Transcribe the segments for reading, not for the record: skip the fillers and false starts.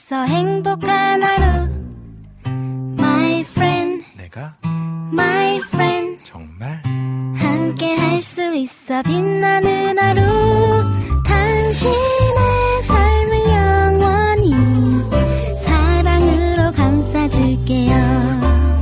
있어 행복한 하루. My friend, 내가 my friend, 정말 함께 할 수 있어 빛나는 하루. 당신의 삶을 영원히 사랑으로 감싸줄게요.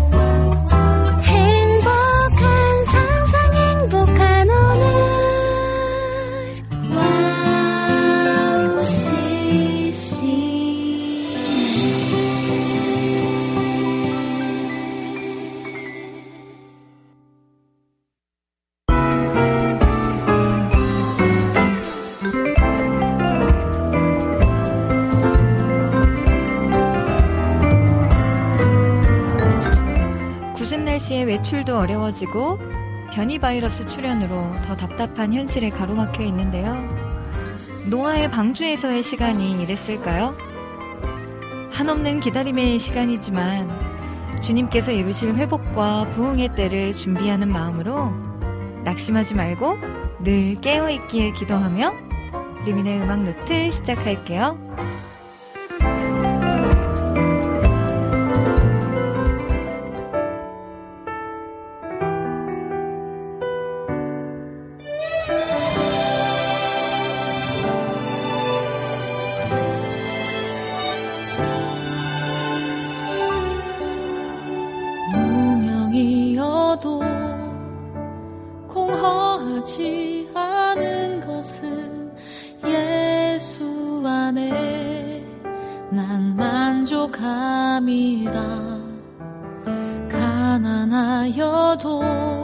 날씨에 외출도 어려워지고 변이 바이러스 출현으로 더 답답한 현실에 가로막혀 있는데요. 노아의 방주에서의 시간이 이랬을까요? 한없는 기다림의 시간이지만 주님께서 이루실 회복과 부흥의 때를 준비하는 마음으로 낙심하지 말고 늘 깨어있길 기도하며 리민의 음악 노트 시작할게요. 공허하지 않은 것은 예수 안에 난 만족함이라. 가난하여도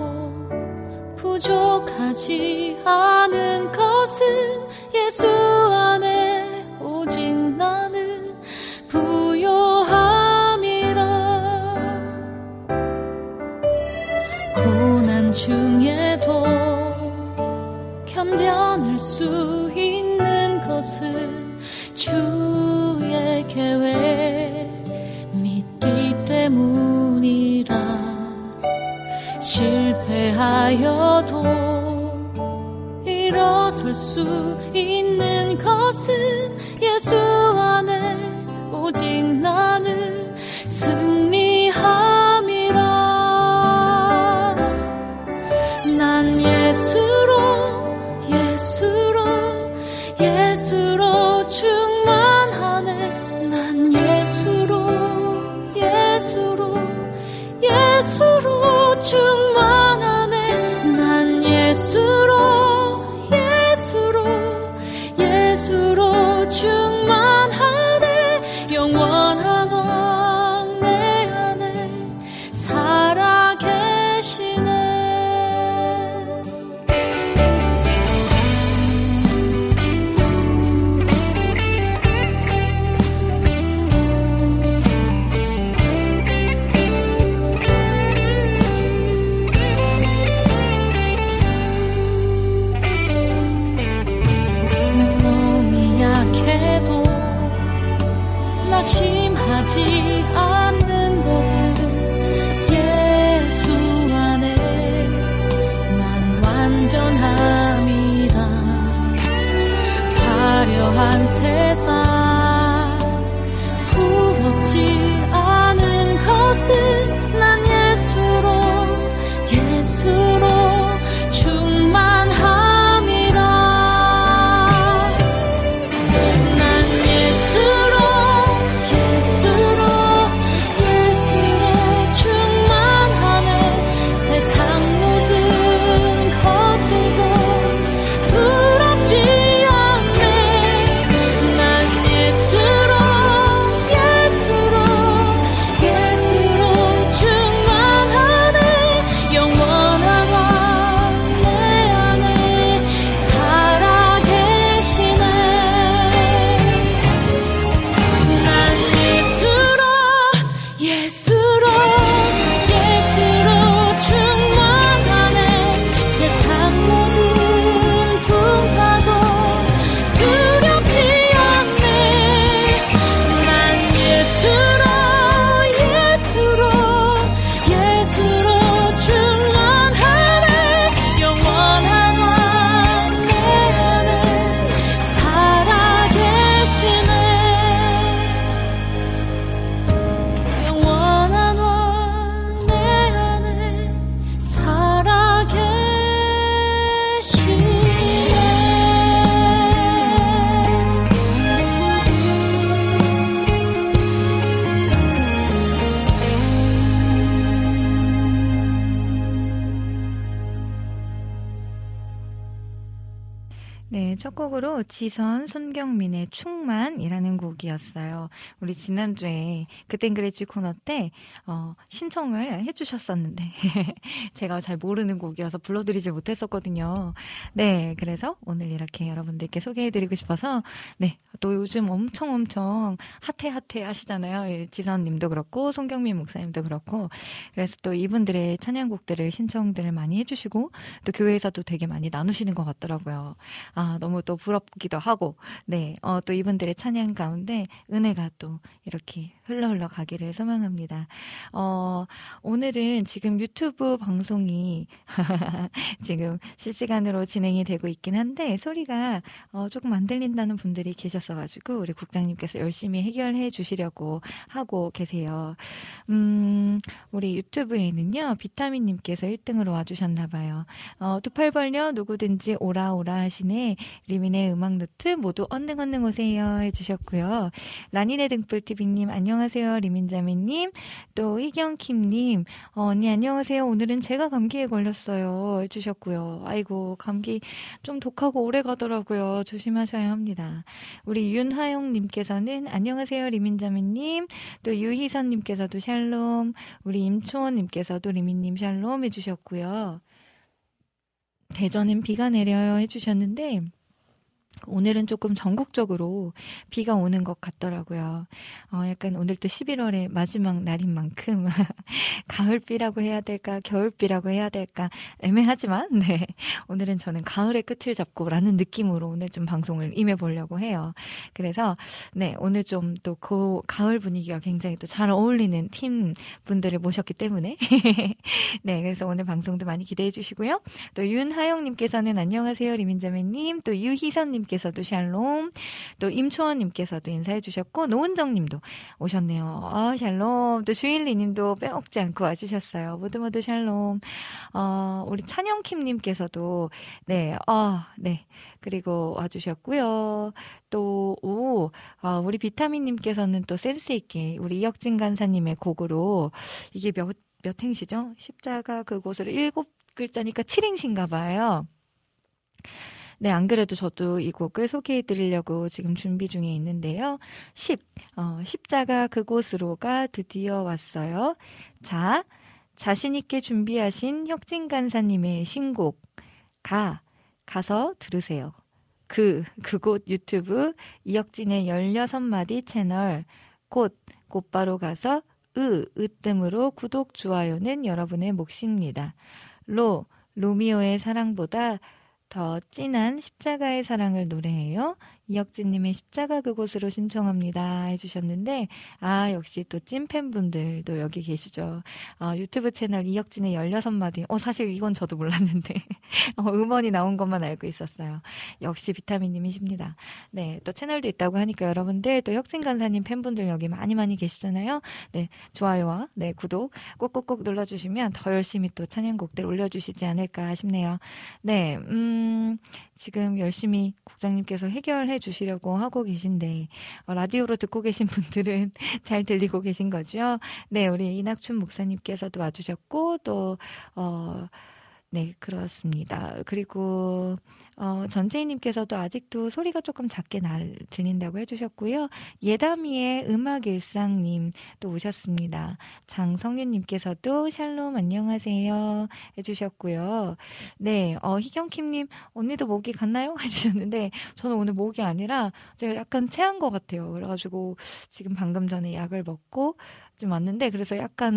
부족하지 않은 것은 예수 안에 오직 나는 부요함이라. 고난 중에도 견뎌낼 수 있는 것은 주의 계획 믿기 때문이라. 실패하여도 일어설 수 있는 것은 예수 안에 오직 나는 승리함이라. 난 예수로 충만하네. 난 예수로 충만하네. 난 예수로 충만하네. 영원한 왕 내 네, 첫 곡으로 지선, 손경민의 충만이라는 곡이었어요. 우리 지난주에 그땐 그랬지 코너 때 신청을 해주셨었는데 제가 잘 모르는 곡이어서 불러드리지 못했었거든요. 네, 그래서 오늘 이렇게 여러분들께 소개해드리고 싶어서 네, 또 요즘 엄청 핫해 하시잖아요. 예, 지선님도 그렇고 손경민 목사님도 그렇고 그래서 또 이분들의 찬양곡들을 신청들을 많이 해주시고 또 교회에서도 되게 많이 나누시는 것 같더라고요. 너무 또 부럽기도 하고, 네, 또 이분들의 찬양 가운데 은혜가 또 이렇게 흘러 가기를 소망합니다. 오늘은 지금 유튜브 방송이 지금 실시간으로 진행이 되고 있긴 한데, 소리가 조금 안 들린다는 분들이 계셨어가지고, 우리 국장님께서 열심히 해결해 주시려고 하고 계세요. 우리 유튜브에는요, 비타민님께서 1등으로 와주셨나봐요. 두 팔 벌려 누구든지 오라 하시네. 리민의 음악노트 모두 언능 오세요 해주셨고요. 라니네 등불TV님 안녕하세요. 리민자매님 또 희경킴님 언니 안녕하세요. 오늘은 제가 감기에 걸렸어요 해주셨고요. 아이고 감기 좀 독하고 오래 가더라고요. 조심하셔야 합니다. 우리 윤하영님께서는 안녕하세요. 리민자매님 또 유희선님께서도 샬롬 우리 임초원님께서도 리민님 샬롬 해주셨고요. 대전엔 비가 내려요 해주셨는데 오늘은 조금 전국적으로 비가 오는 것 같더라고요. 약간 오늘도 11월의 마지막 날인 만큼 가을비라고 해야 될까 겨울비라고 해야 될까 애매하지만 네 오늘은 저는 가을의 끝을 잡고 라는 느낌으로 오늘 좀 방송을 임해보려고 해요. 그래서 네 오늘 좀 또 그 가을 분위기가 굉장히 또 잘 어울리는 팀 분들을 모셨기 때문에 네 그래서 오늘 방송도 많이 기대해 주시고요. 또 윤하영님께서는 안녕하세요 리민자매님 또 유희선님 님께서도 샬롬 또 임초원님께서도 인사해 주셨고 노은정님도 오셨네요. 샬롬 또 주일리님도 빼먹지 않고 와주셨어요. 모두 샬롬 우리 찬영킴님께서도 네 그리고 와주셨고요. 또 우리 비타민님께서는 또 센스있게 우리 이혁진 간사님의 곡으로 이게 몇 행시죠? 십자가 그곳으로 7글자니까 7행시인가 봐요. 네, 안 그래도 저도 이 곡을 소개해 드리려고 지금 준비 중에 있는데요. 십자가 그곳으로가 드디어 왔어요. 자, 자신있게 준비하신 혁진 간사님의 신곡, 가서 들으세요. 그곳 유튜브 이혁진의 16마디 채널, 곧바로 가서 으뜸으로 구독, 좋아요는 여러분의 몫입니다. 로미오의 사랑보다 더 진한 십자가의 사랑을 노래해요. 이혁진님의 십자가 그곳으로 신청합니다 해주셨는데 역시 또 찐팬분들도 여기 계시죠. 유튜브 채널 이혁진의 16마디 사실 이건 저도 몰랐는데 음원이 나온 것만 알고 있었어요. 역시 비타민님이십니다. 네, 또 채널도 있다고 하니까 여러분들 또 혁진 간사님 팬분들 여기 많이 계시잖아요. 네, 좋아요와 네 구독 꼭꼭꼭 눌러주시면 더 열심히 또 찬양곡들 올려주시지 않을까 싶네요. 네, 지금 열심히 국장님께서 해결해 주시려고 하고 계신데 라디오로 듣고 계신 분들은 잘 들리고 계신 거죠? 네, 우리 이낙춘 목사님께서도 와주셨고 또 네, 그렇습니다. 그리고 전재희님께서도 아직도 소리가 조금 작게 들린다고 해주셨고요. 예담이의 음악일상님 또 오셨습니다. 장성윤님께서도 샬롬 안녕하세요 해주셨고요. 네, 희경킴님 언니도 목이 갔나요? 해주셨는데 저는 오늘 목이 아니라 제가 약간 체한 것 같아요. 그래가지고 지금 방금 전에 약을 먹고 좀 왔는데 그래서 약간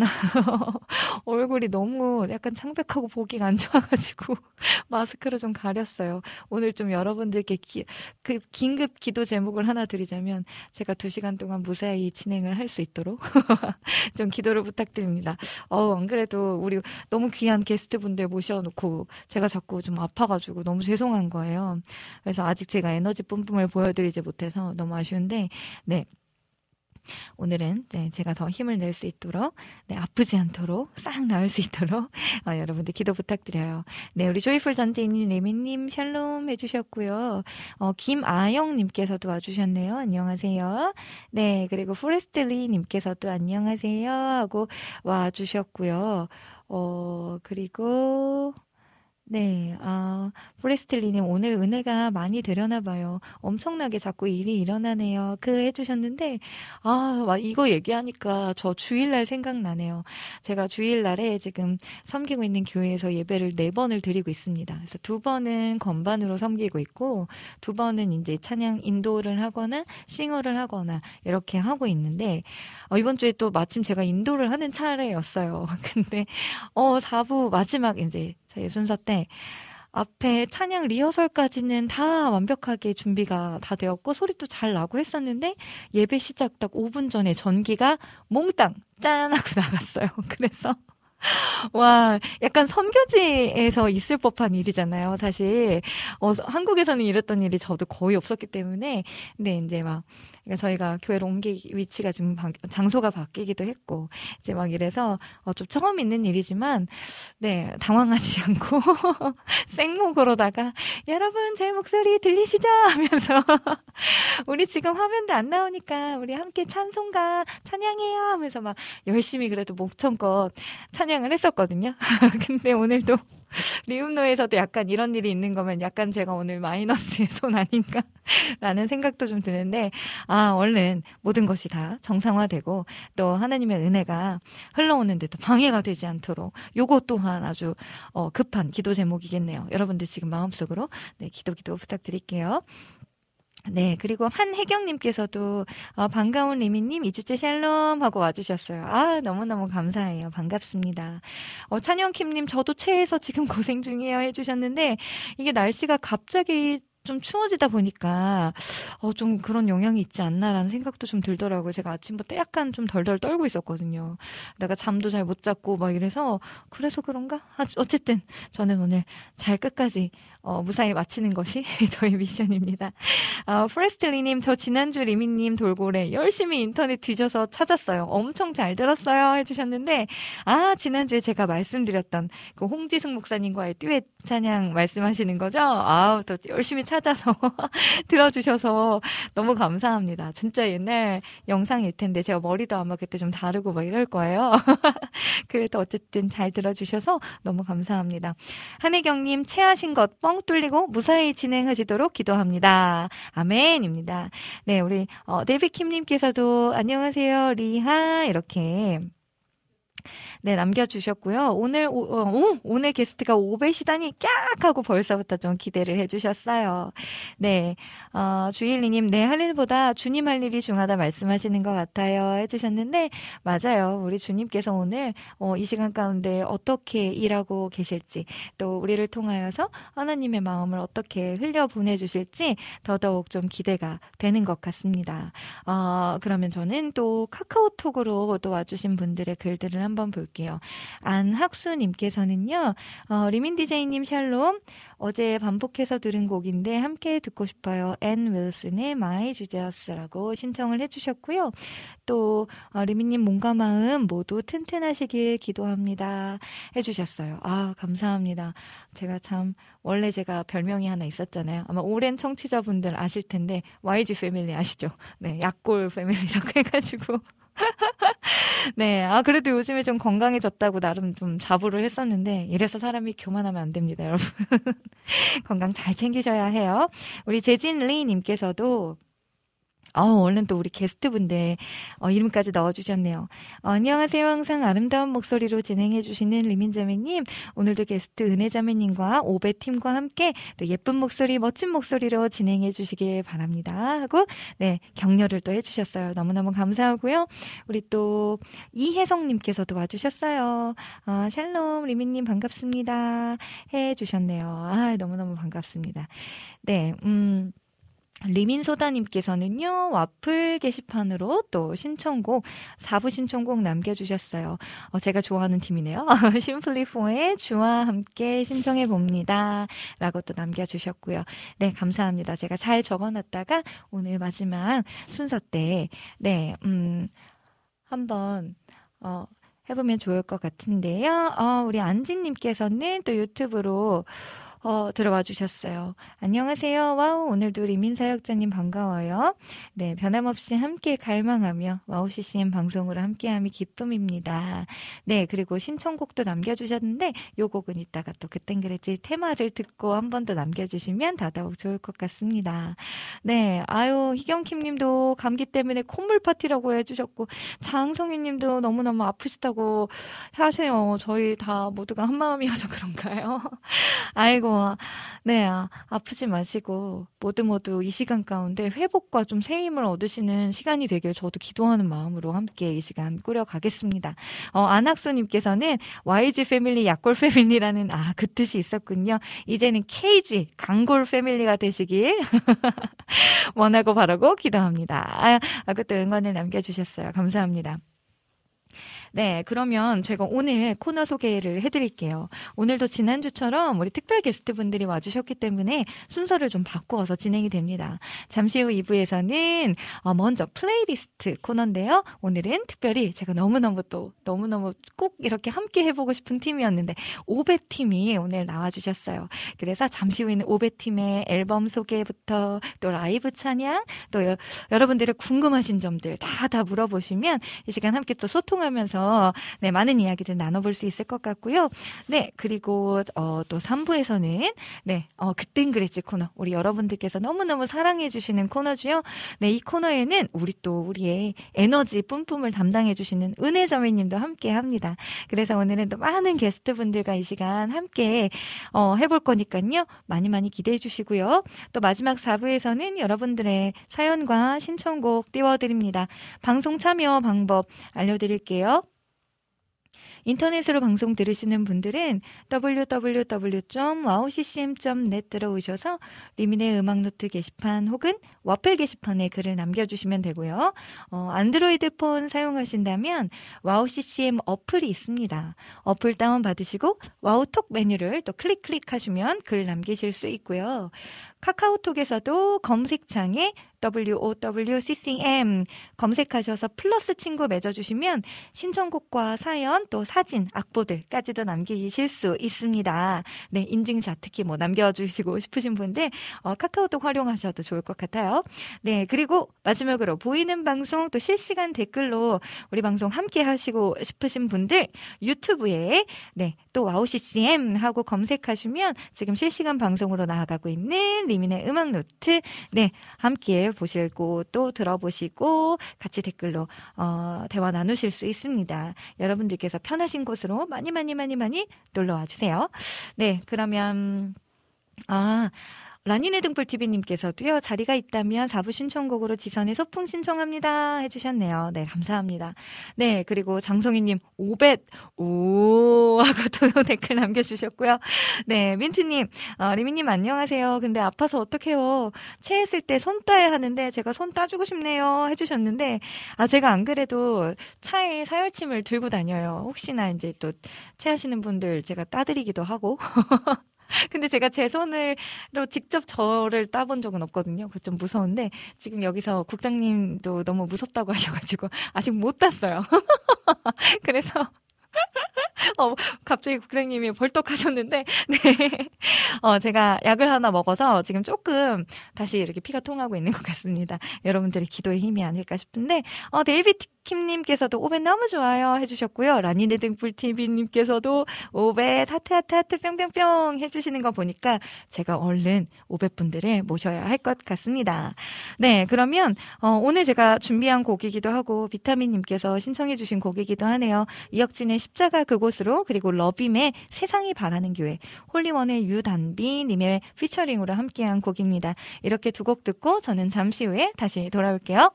얼굴이 너무 약간 창백하고 보기가 안 좋아가지고 마스크로 좀 가렸어요. 오늘 좀 여러분들께 긴급 기도 제목을 하나 드리자면 제가 2시간 동안 무사히 진행을 할 수 있도록 좀 기도를 부탁드립니다. 안 그래도 우리 너무 귀한 게스트분들 모셔놓고 제가 자꾸 좀 아파가지고 너무 죄송한 거예요. 그래서 아직 제가 에너지 뿜뿜을 보여드리지 못해서 너무 아쉬운데 네. 오늘은 제가 더 힘을 낼 수 있도록 아프지 않도록 싹 나을 수 있도록 여러분들 기도 부탁드려요. 네, 우리 조이풀 전재인님, 레미님 샬롬 해주셨고요. 김아영님께서도 와주셨네요. 안녕하세요. 네, 그리고 포레스트리님께서도 안녕하세요 하고 와주셨고요. 그리고 네, 포레스트리님 오늘 은혜가 많이 되려나 봐요. 엄청나게 자꾸 일이 일어나네요. 해주셨는데, 이거 얘기하니까 저 주일날 생각나네요. 제가 주일날에 지금 섬기고 있는 교회에서 예배를 4번을 드리고 있습니다. 그래서 2번은 건반으로 섬기고 있고, 2번은 이제 찬양 인도를 하거나, 싱어를 하거나, 이렇게 하고 있는데, 이번 주에 또 마침 제가 인도를 하는 차례였어요. 근데, 4부 마지막 이제 저희 순서 때 앞에 찬양 리허설까지는 다 완벽하게 준비가 다 되었고 소리도 잘 나고 했었는데 예배 시작 딱 5분 전에 전기가 몽땅 짠 하고 나갔어요. 그래서 와, 약간 선교지에서 있을 법한 일이잖아요, 사실. 한국에서는 이랬던 일이 저도 거의 없었기 때문에, 근데 이제 그러니까 저희가 교회로 위치가 지금 장소가 바뀌기도 했고, 이제 이래서, 좀 처음 있는 일이지만, 네, 당황하지 않고, 생목으로다가, 여러분, 제 목소리 들리시죠? 하면서, 우리 지금 화면도 안 나오니까, 우리 함께 찬양해요! 하면서 열심히 그래도 목청껏 찬양을 했었거든요. 근데 오늘도 리움노에서도 약간 이런 일이 있는 거면 약간 제가 오늘 마이너스의 손 아닌가 라는 생각도 좀 드는데 얼른 모든 것이 다 정상화되고 또 하나님의 은혜가 흘러오는데도 방해가 되지 않도록 요거 또한 아주 급한 기도 제목이겠네요. 여러분들 지금 마음속으로 기도 부탁드릴게요. 네, 그리고 한혜경님께서도 반가운 리미님 2주째 샬롬 하고 와주셨어요. 너무너무 감사해요. 반갑습니다. 찬영킴님 저도 체해서 지금 고생 중이에요 해주셨는데 이게 날씨가 갑자기 좀 추워지다 보니까 좀 그런 영향이 있지 않나라는 생각도 좀 들더라고요. 제가 아침부터 약간 좀 덜덜 떨고 있었거든요. 내가 잠도 잘 못 잤고 그래서 그런가? 어쨌든 저는 오늘 잘 끝까지 무사히 마치는 것이 저의 미션입니다. 프레스틀리님 저 지난주 리미님 돌고래 열심히 인터넷 뒤져서 찾았어요. 엄청 잘 들었어요 해주셨는데 지난주에 제가 말씀드렸던 그 홍지승 목사님과의 듀엣 찬양 말씀하시는 거죠? 또 열심히 찾아서 들어주셔서 너무 감사합니다. 진짜 옛날 영상일 텐데 제가 머리도 아마 그때 좀 다르고 이럴 거예요. 그래도 어쨌든 잘 들어주셔서 너무 감사합니다. 한혜경님 체하신 것 뻥 뚫리고 무사히 진행하시도록 기도합니다. 아멘입니다. 네, 우리 데이비킴님께서도 안녕하세요 리하 이렇게 네, 남겨주셨고요. 오늘 게스트가 오베시다니 깍! 하고 벌써부터 좀 기대를 해주셨어요. 네, 주일리님, 할 일보다 주님 할 일이 중하다 말씀하시는 것 같아요. 해주셨는데, 맞아요. 우리 주님께서 오늘, 이 시간 가운데 어떻게 일하고 계실지, 또 우리를 통하여서 하나님의 마음을 어떻게 흘려보내주실지 더더욱 좀 기대가 되는 것 같습니다. 그러면 저는 또 카카오톡으로 또 와주신 분들의 글들을 한번 볼게요. 안학수님께서는요, 리민 DJ님 샬롬, 어제 반복해서 들은 곡인데 함께 듣고 싶어요. 앤 윌슨의 My Jesus라고 신청을 해주셨고요. 또 리민님 몸과 마음 모두 튼튼하시길 기도합니다 해주셨어요. 감사합니다. 원래 제가 별명이 하나 있었잖아요. 아마 오랜 청취자분들 아실 텐데 YG 패밀리 아시죠? 네, 약골 패밀리라고 해가지고 네, 그래도 요즘에 좀 건강해졌다고 나름 좀 자부를 했었는데 이래서 사람이 교만하면 안 됩니다, 여러분. 건강 잘 챙기셔야 해요. 우리 재진리님께서도 얼른 또 우리 게스트분들 이름까지 넣어주셨네요. 안녕하세요. 항상 아름다운 목소리로 진행해주시는 리민자매님. 오늘도 게스트 은혜자매님과 오베팀과 함께 또 예쁜 목소리, 멋진 목소리로 진행해주시길 바랍니다. 하고 네, 격려를 또 해주셨어요. 너무너무 감사하고요. 우리 또 이혜성님께서도 와주셨어요. 샬롬 리민님 반갑습니다. 해주셨네요. 너무너무 반갑습니다. 네, 리민소다님께서는요, 와플 게시판으로 또 신청곡, 4부 신청곡 남겨주셨어요. 제가 좋아하는 팀이네요. 심플리4의 주와 함께 신청해봅니다. 라고 또 남겨주셨고요. 네, 감사합니다. 제가 잘 적어놨다가 오늘 마지막 순서 때, 네, 한번, 해보면 좋을 것 같은데요. 우리 안지님께서는 또 유튜브로 들어와 주셨어요. 안녕하세요. 와우, 오늘도 리민사역자님 반가워요. 네, 변함없이 함께 갈망하며 와우 CCM 방송으로 함께함이 기쁨입니다. 네, 그리고 신청곡도 남겨주셨는데 요 곡은 이따가 또 그땐 그랬지 테마를 듣고 한 번 더 남겨주시면 더더욱 좋을 것 같습니다. 네, 아유, 희경킴님도 감기 때문에 콧물 파티라고 해주셨고 장성희님도 너무너무 아프시다고 하세요. 저희 다 모두가 한 마음이어서 그런가요? 아이고, 네, 아프지 마시고 모두 이 시간 가운데 회복과 좀 새 힘을 얻으시는 시간이 되길 저도 기도하는 마음으로 함께 이 시간 꾸려가겠습니다. 안학수님께서는 YG 패밀리 약골 패밀리라는 그 뜻이 있었군요. 이제는 KG 강골 패밀리가 되시길 원하고 바라고 기도합니다. 그것도 응원을 남겨주셨어요. 감사합니다. 네, 그러면 제가 오늘 코너 소개를 해드릴게요. 오늘도 지난주처럼 우리 특별 게스트분들이 와주셨기 때문에 순서를 좀 바꾸어서 진행이 됩니다. 잠시 후 2부에서는 먼저 플레이리스트 코너인데요. 오늘은 특별히 제가 너무너무 꼭 이렇게 함께 해보고 싶은 팀이었는데 오베팀이 오늘 나와주셨어요. 그래서 잠시 후에는 오베팀의 앨범 소개부터 또 라이브 찬양 또 여러분들의 궁금하신 점들 다 물어보시면 이 시간 함께 또 소통하면서 네, 많은 이야기들 나눠볼 수 있을 것 같고요. 네, 그리고 또 3부에서는 네, 그땐 그랬지 코너. 우리 여러분들께서 너무너무 사랑해주시는 코너죠. 네, 이 코너에는 우리의 에너지 뿜뿜을 담당해주시는 은혜점이님도 함께 합니다. 그래서 오늘은 또 많은 게스트분들과 이 시간 함께 해볼 거니까요. 많이 기대해 주시고요. 또 마지막 4부에서는 여러분들의 사연과 신청곡 띄워드립니다. 방송 참여 방법 알려드릴게요. 인터넷으로 방송 들으시는 분들은 www.wowccm.net 들어오셔서 리민의 음악노트 게시판 혹은 와플 게시판에 글을 남겨주시면 되고요. 안드로이드 폰 사용하신다면 와우CCM 어플이 있습니다. 어플 다운받으시고 와우톡 메뉴를 또 클릭하시면 글 남기실 수 있고요. 카카오톡에서도 검색창에 WOWCCM 검색하셔서 플러스 친구 맺어주시면 신청곡과 사연 또 사진, 악보들까지도 남기실 수 있습니다. 네, 인증샷 특히 남겨주시고 싶으신 분들 카카오톡 활용하셔도 좋을 것 같아요. 네, 그리고 마지막으로 보이는 방송 또 실시간 댓글로 우리 방송 함께 하시고 싶으신 분들 유튜브에 네, 또 와우CCM 하고 검색하시면 지금 실시간 방송으로 나아가고 있는 리민의 음악노트 네, 함께 보시고 또 들어보시고 같이 댓글로 대화 나누실 수 있습니다. 여러분들께서 편하신 곳으로 많이 놀러와 주세요. 네, 그러면 라니네 등불TV님께서도요, 자리가 있다면 4부 신청곡으로 지선의 소풍 신청합니다 해주셨네요. 네, 감사합니다. 네, 그리고 장성희님, 500, 오, 하고 또 댓글 남겨주셨고요. 네, 민트님, 리미님 안녕하세요. 근데 아파서 어떡해요. 체했을 때 손 따야 하는데 제가 손 따주고 싶네요 해주셨는데, 제가 안 그래도 차에 사열침을 들고 다녀요. 혹시나 이제 또 체하시는 분들 제가 따드리기도 하고. 근데 제가 제 손으로 직접 저를 따본 적은 없거든요. 그거 좀 무서운데 지금 여기서 국장님도 너무 무섭다고 하셔가지고 아직 못 땄어요. 그래서 갑자기 국장님이 벌떡 하셨는데, 네. 제가 약을 하나 먹어서 지금 조금 다시 이렇게 피가 통하고 있는 것 같습니다. 여러분들의 기도의 힘이 아닐까 싶은데, 데이비드 킴님께서도 오베 너무 좋아요 해주셨고요. 라니네 등불TV님께서도 오베 하트 뿅뿅뿅 해주시는 거 보니까 제가 얼른 오베 분들을 모셔야 할 것 같습니다. 네, 그러면 오늘 제가 준비한 곡이기도 하고 비타민님께서 신청해주신 곡이기도 하네요. 이혁진의 십자가 그곳으로, 그리고 러빔의 세상이 바라는 교회, 홀리원의 유단비님의 피처링으로 함께한 곡입니다. 이렇게 두 곡 듣고 저는 잠시 후에 다시 돌아올게요.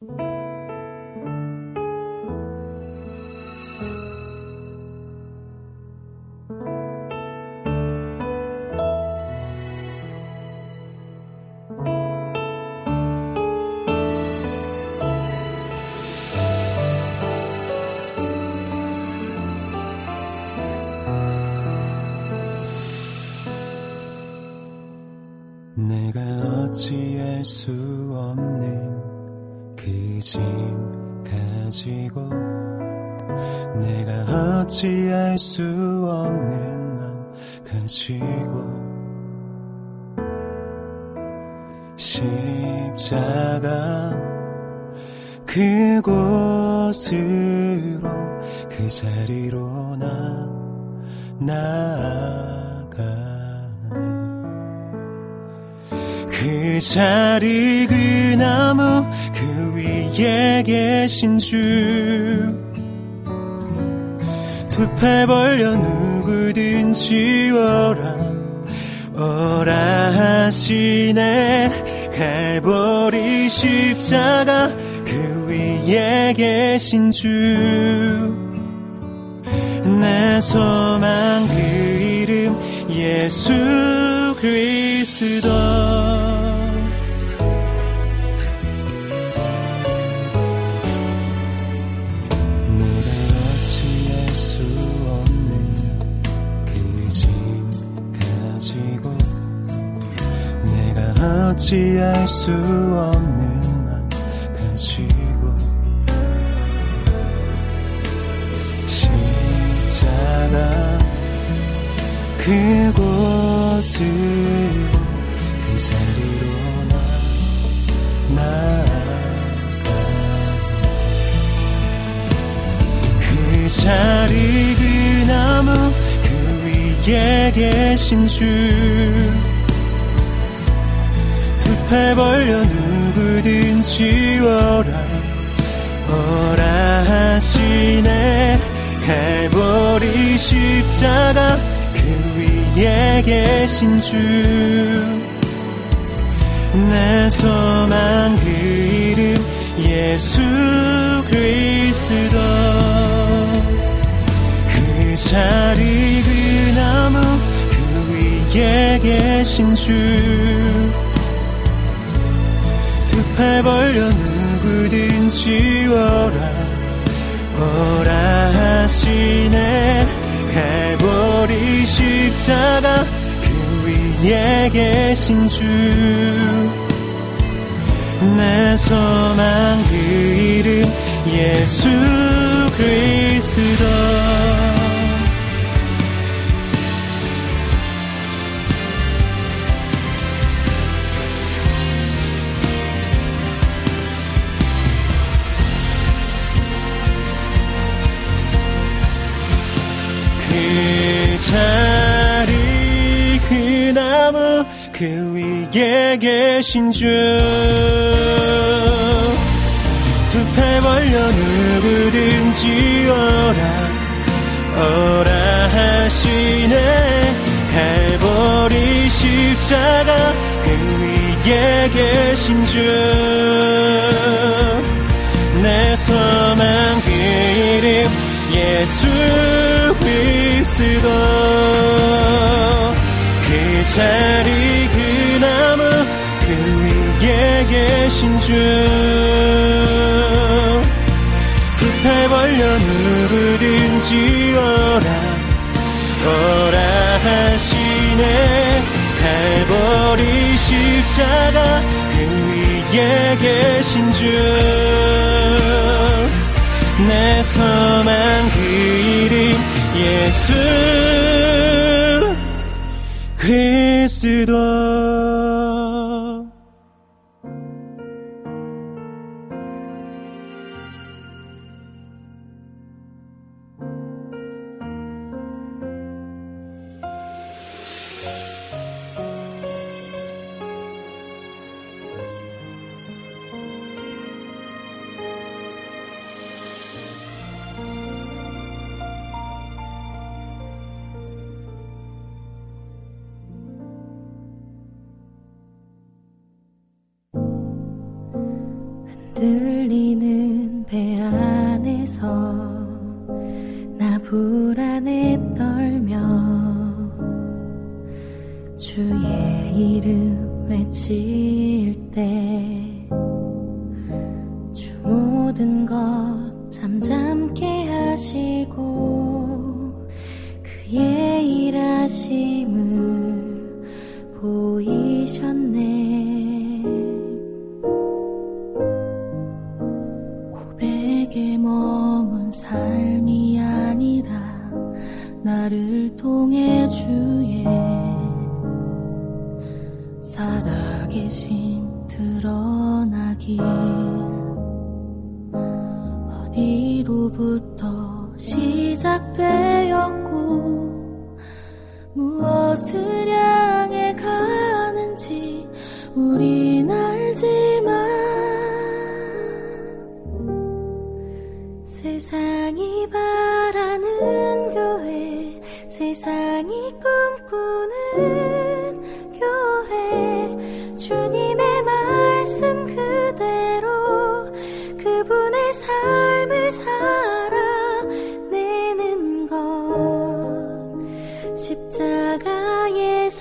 내가 어찌할 수 없는 그 짐 가지고, 내가 어찌할 수 없는 맘 가지고 십자가 그곳으로 그 자리로 나아가네. 그 자리 그 나무 그 위에 계신 주 두 팔 벌려 누구든지 오라 하시네. 갈보리 십자가 그 위에 계신 주 내 소망 그 이름 예수 그리스도. 내가 어찌할 수 없는 그 짐 가지고 내가 어찌할 수 없는 맘 가지고 십자가 그곳으로 그 자리로 나아가. 그 자리 그 나무 그 위에 계신 주 두 팔 벌려 누구든지 오라 하시네. 갈보리 십자가 그 위에 계신 주 내 소망 그 이름 예수 그리스도. 그 자리 그 나무 그 위에 계신 주 두 팔 벌려 누구든지 오라 하시네. 갈보리 십자가 그 위에 계신 주 내 소망 그 이름 예수 그리스도. 그 자리 그 나무 그 위에 계신 주 두 팔 벌려 누구든지 오라 하시네. 갈보리 십자가 그 위에 계신 주 내 소망 그 이름 예수 그리스도. 그 자리 그 나무 그 위에 계신 주 두 팔 벌려 누구든지 오라 하시네. 갈보리 십자가 그 위에 계신 주 내 소망 그 이름 예수 그리스도. 흔들리는 배 안에서 나 불안에 떨며 주의 이름 외칠 때 주 모든 것 잠잠게 하시고 그의 일하심을 보이셨네. 고백에 머문 삶이 아니라 나를 통해 주의 살아계심 길 어디로부터 시작되었고 무엇을 향해 가는지 우린 알지만 세상이 바라는 교회 세상이 꿈꾸는 교회 주님의 말씀 그대로 그분의 삶을 살아내는 것 십자가의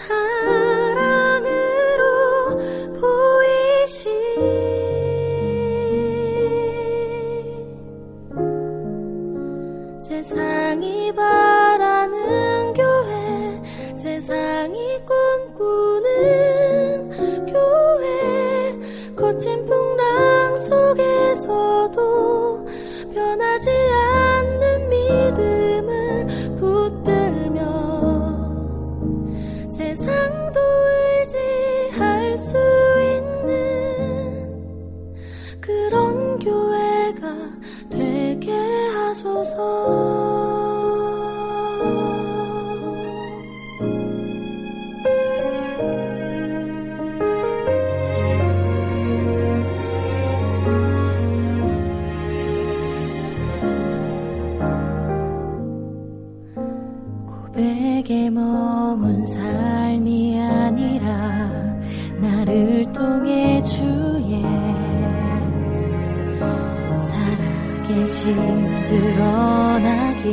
사랑으로 보이신 세상이 바라는 교회 세상이 꿈꾸는 교회 거친 풍랑 속에서도 변하지 않는 믿음을 붙들며 세상도 의지할 수 있는 그런 교회가 되게 하소서. 고백에 머문 삶이 아니라 나를 통해 주의 살아계신 드러나기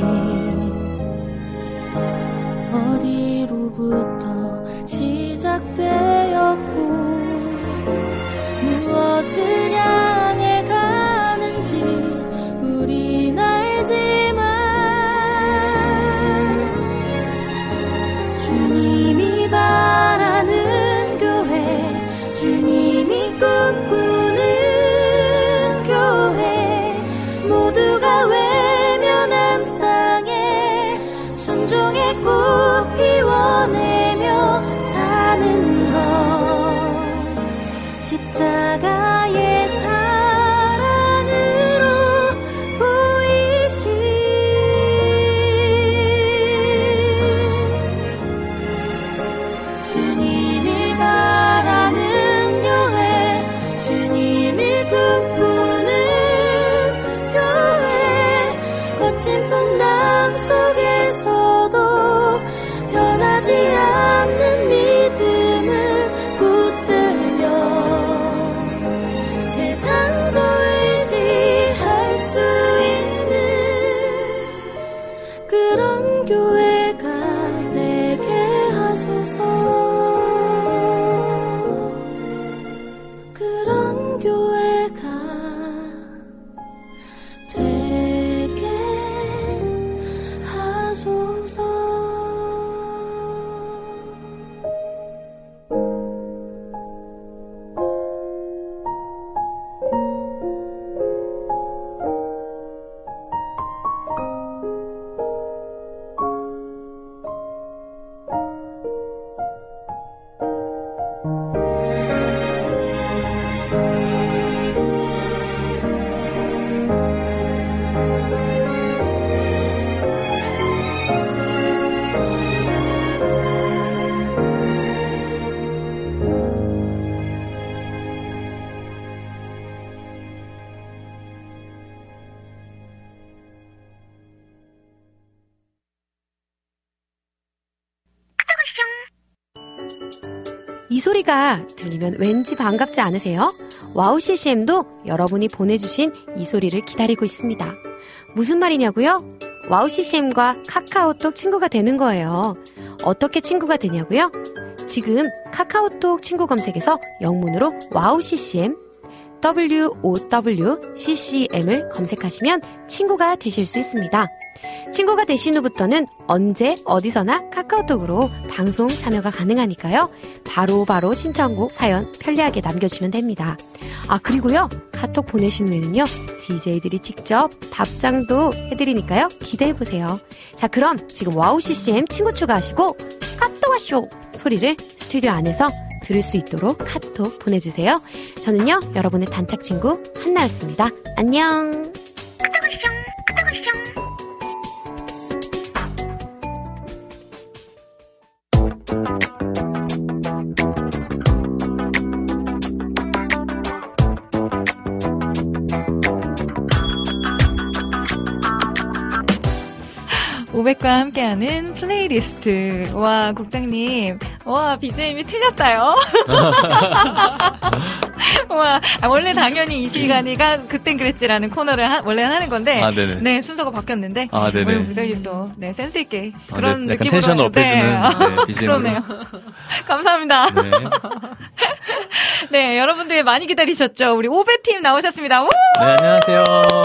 어디로부터 시작되었고 무엇을 향해 가는지 우린 알지만 주님이 바라는 교회 주님이 꿈꾸는 교회 모두가 외면한 땅에 순종의 꽃 피워내며 사는 것 십자가의 사랑으로 보이신 주님이 바라는 교회 주님이 꿈꾸는 교회 거친 풍랑 속에서도 변하지 않는 믿음을 붙들며 세상도 의지할 수 있는 그런 교회가 되게 하소서. 그런 교회가 되게 하소서. 이 소리가 들리면 왠지 반갑지 않으세요? 와우 CCM도 여러분이 보내주신 이 소리를 기다리고 있습니다. 무슨 말이냐고요? 와우 CCM과 카카오톡 친구가 되는 거예요. 어떻게 친구가 되냐고요? 지금 카카오톡 친구 검색에서 영문으로 와우 CCM WOWCCM을 검색하시면 친구가 되실 수 있습니다. 친구가 되신 후부터는 언제 어디서나 카카오톡으로 방송 참여가 가능하니까요. 바로 신청곡 사연 편리하게 남겨주시면 됩니다. 아 그리고요 카톡 보내신 후에는요 DJ들이 직접 답장도 해드리니까요 기대해보세요. 자 그럼 지금 와우 CCM 친구 추가하시고 카톡 와쇼 소리를 스튜디오 안에서 들을 수 있도록 카톡 보내주세요. 저는요, 여러분의 단짝 친구 한나였습니다. 안녕. 500과 함께하는 플레이리스트. 와, 국장님. 와, BGM이 틀렸다요. 와, 원래 당연히 이 시간이가 그땐 그랬지라는 코너를 원래 하는 건데. 네, 순서가 바뀌었는데. 오늘 국장님 또, 네, 센스있게. 그런 약간 느낌으로. 텐션을 업해주는 BGM으로. 그러네요. 감사합니다. 네. 네, 여러분들 많이 기다리셨죠? 우리 오베팀 나오셨습니다. 우! 네, 안녕하세요.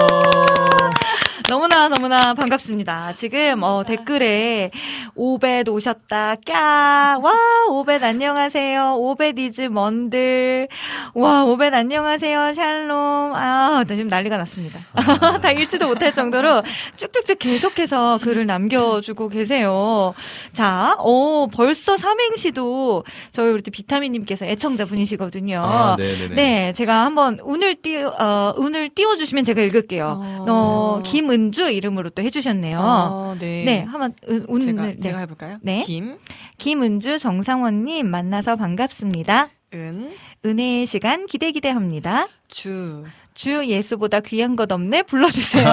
너무나 반갑습니다. 지금 댓글에 오벳 오셨다. 까. 와, 오벳 안녕하세요. 오벳 이즈 먼들. 와, 오벳 안녕하세요. 샬롬. 아, 지금 난리가 났습니다. 다 읽지도 못할 정도로 쭉쭉쭉 계속해서 글을 남겨주고 계세요. 자, 벌써 삼행시도 저희 우리 비타민님께서 애청자 분이시거든요. 네네네. 네, 제가 한번 운을 띄워주시면 제가 읽을게요. 김은주 이름으로 또 해주셨네요. 네. 네, 한번 운을 제가 해볼까요? 네. 김은주 정상원님 만나서 반갑습니다. 은혜의 시간 기대합니다. 주 예수보다 귀한 것 없네 불러주세요.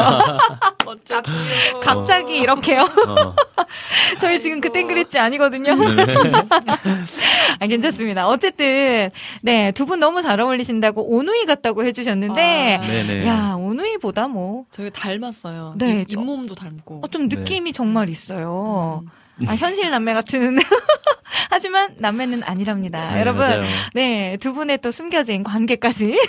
갑자기 이렇게요. 저희 지금 그땐 그랬지 아니거든요. 괜찮습니다. 어쨌든 네, 두 분 너무 잘 어울리신다고 오누이 같다고 해주셨는데 야, 오누이보다 뭐 저희가 닮았어요. 네, 잇몸도 닮고 좀 느낌이 정말 있어요. 현실 남매 같은. 하지만 남매는 아니랍니다. 네, 여러분. 맞아요. 네, 두 분의 또 숨겨진 관계까지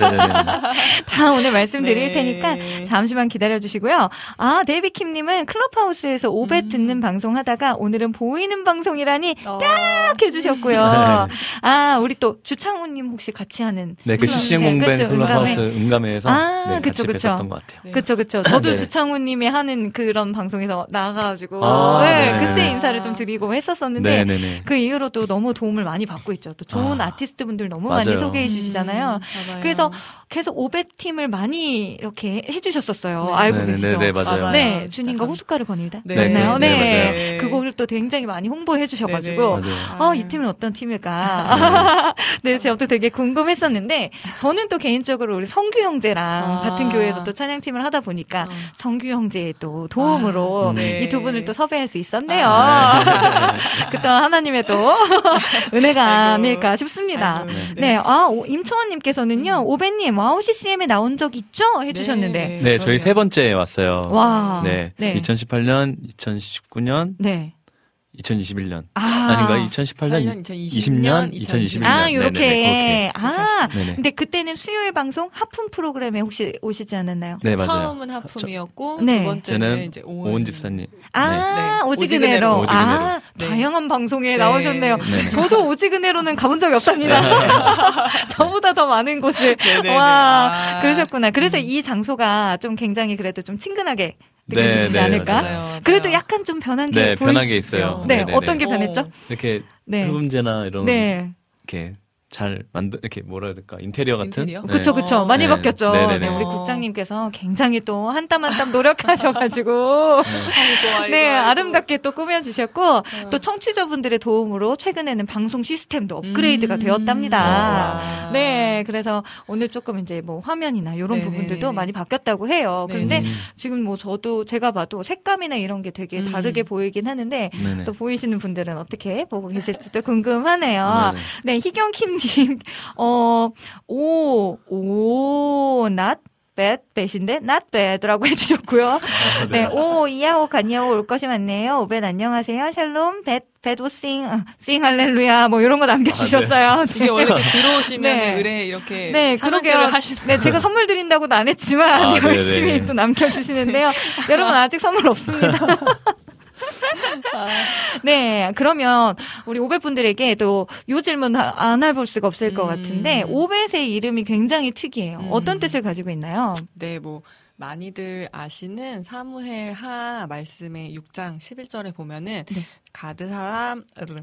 다 오늘 말씀드릴 테니까 잠시만 기다려주시고요. 아, 데이비킴님은 클럽하우스에서 오벳 듣는 방송 하다가 오늘은 보이는 방송이라니 딱 해주셨고요. 아, 우리 또 주창훈님 혹시 같이 하는. 네, 그 CCM 공뱅 클럽하우스 음감회에서 그쵸. 뵀었던 것 같아요. 그쵸. 저도 주창훈님이 하는 그런 방송에서 나가가지고 그때 인사를 좀 드리고 했었었는데 그 이후로도 너무 도움을 많이 받고 있죠. 또 좋은 아티스트 분들 너무 많이 소개해 주시잖아요. 그래서 계속 오벳팀을 많이 이렇게 해주셨었어요. 알고 계시죠? 네, 맞아요. 네, 주님과 후숟가를 거닐다. 네, 맞나요? 네. 그거를 또 굉장히 많이 홍보해 주셔가지고 이 팀은 어떤 팀일까? 네, 제가 또 되게 궁금했었는데 저는 또 개인적으로 우리 성규 형제랑 같은 교회에서 또 찬양팀을 하다 보니까 성규 형제의 또 도움으로 이 두 분을 또 섭외할 수 있었네요. 그때 하나님의 또 은혜가 아닐까 싶습니다. 네, 임초원님께서는요, 오벤님 와우 CCM에 나온 적 있죠? 해주셨는데. 네, 저희 세 번째 왔어요. 와. 네. 2018년, 2019년. 네. 2021년. 아닌가? 2018년, 2020년, 2021년. 요렇게. 근데 그때는 수요일 방송 하품 프로그램에 혹시 오시지 않았나요? 네, 맞아요. 처음은 하품이었고, 두 번째는 이제 오은 집사님. 오지근해로. 다양한 방송에 나오셨네요. 저도 오지근해로는 가본 적이 없답니다. 저보다 더 많은 곳을. 와, 그러셨구나. 그래서 이 장소가 좀 굉장히 그래도 좀 친근하게 느껴지지 않을까? 맞아요. 그래도 약간 좀 변한 게 보이시죠? 변한 게 있어요. 네, 어떤 게 변했죠? 이렇게 흡음재나 이런 이렇게 잘 이렇게 뭐라 해야 될까? 인테리어 같은? 그쵸. 많이 바뀌었죠. 네, 우리 국장님께서 굉장히 또 한 땀 한 땀 노력하셔가지고. 아름답게 또 꾸며주셨고, 또 청취자분들의 도움으로 최근에는 방송 시스템도 업그레이드가 되었답니다. 네, 그래서 오늘 조금 이제 뭐 화면이나 이런 부분들도 많이 바뀌었다고 해요. 그런데 지금 뭐 제가 봐도 색감이나 이런 게 되게 다르게 보이긴 하는데, 또 보이시는 분들은 어떻게 보고 계실지도 궁금하네요. 네, 희경킴 님, not bad, bad인데, not bad라고 해주셨고요. 네, 이야오, 간야오 올 것이 많네요. 오벳 안녕하세요. 샬롬, bad, sing 할렐루야, 뭐 이런 거 남겨주셨어요. 이게 원래 이렇게 들어오시면 의뢰 이렇게 사명제를 하시는. 네, 제가 선물 드린다고는 안 했지만, 열심히 또 남겨주시는데요. 여러분, 아직 선물 없습니다. 네, 그러면 우리 오벳분들에게 또 이 질문 안 해볼 수가 없을 것 같은데 오벳의 이름이 굉장히 특이해요. 어떤 뜻을 가지고 있나요? 네, 뭐 많이들 아시는 사무엘 하 말씀의 6장 11절에 보면은 가드 사람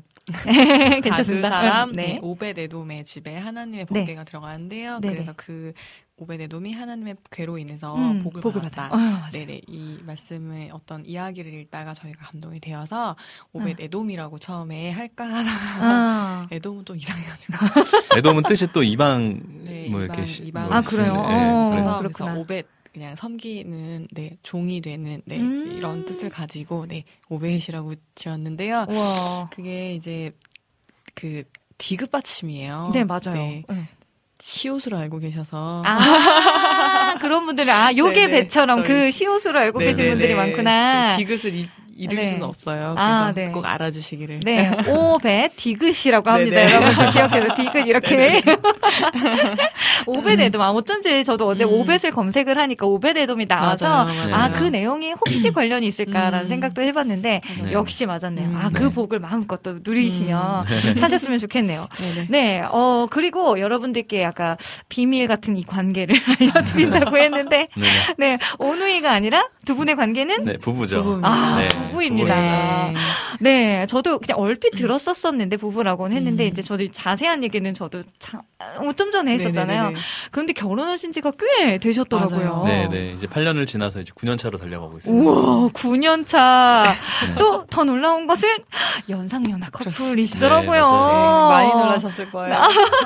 네. 오벳에돔의 집에 하나님의 번개가 들어가는데요. 그래서 그 오벳에돔이 하나님의 괴로 인해서 복을 받았다. 네네, 이 말씀의 어떤 이야기를 읽다가 저희가 감동이 되어서 오벳에돔이라고 처음에 할까 하다가 에돔은 또 이상해가지고 에돔은 뜻이 또 이방 이방 그래요. 그래서 오벳 그냥 섬기는 종이 되는 이런 뜻을 가지고 오벳이라고 지었는데요. 우와. 그게 이제 그 디귿 받침이에요. 네, 맞아요. 시옷으로 알고 계셔서 그런 분들이 요게 배처럼 그 시옷으로 알고 계신 분들이 많구나. 디귿을 잃을 수는 없어요. 그래서 꼭 알아주시기를. 네, 오벳 디귿이라고 합니다. 여러분 기억해서 디귿 이렇게. 오벳에돔. 어쩐지 저도 어제 오벳을 검색을 하니까 오벳에돔이 나와서 맞아요. 그 내용이 혹시 관련이 있을까라는 생각도 해봤는데 역시 맞았네요. 그 복을 마음껏 또 누리시며 사셨으면 좋겠네요. 네, 그리고 여러분들께 약간 비밀 같은 이 관계를 알려드린다고 했는데 네, 오누이가 아니라 두 분의 관계는 부부죠. 부부입니다. 네, 저도 그냥 얼핏 들었었는데 부부라고는 했는데 이제 저도 자세한 얘기는 저도 좀 전에 했었잖아요. 그런데 결혼하신 지가 꽤 되셨더라고요. 네, 이제 8년을 지나서 이제 9년 차로 달려가고 있습니다. 우와, 9년 차. 또 더 놀라운 것은 연상연하 커플이시더라고요. 많이 놀라셨을 거예요.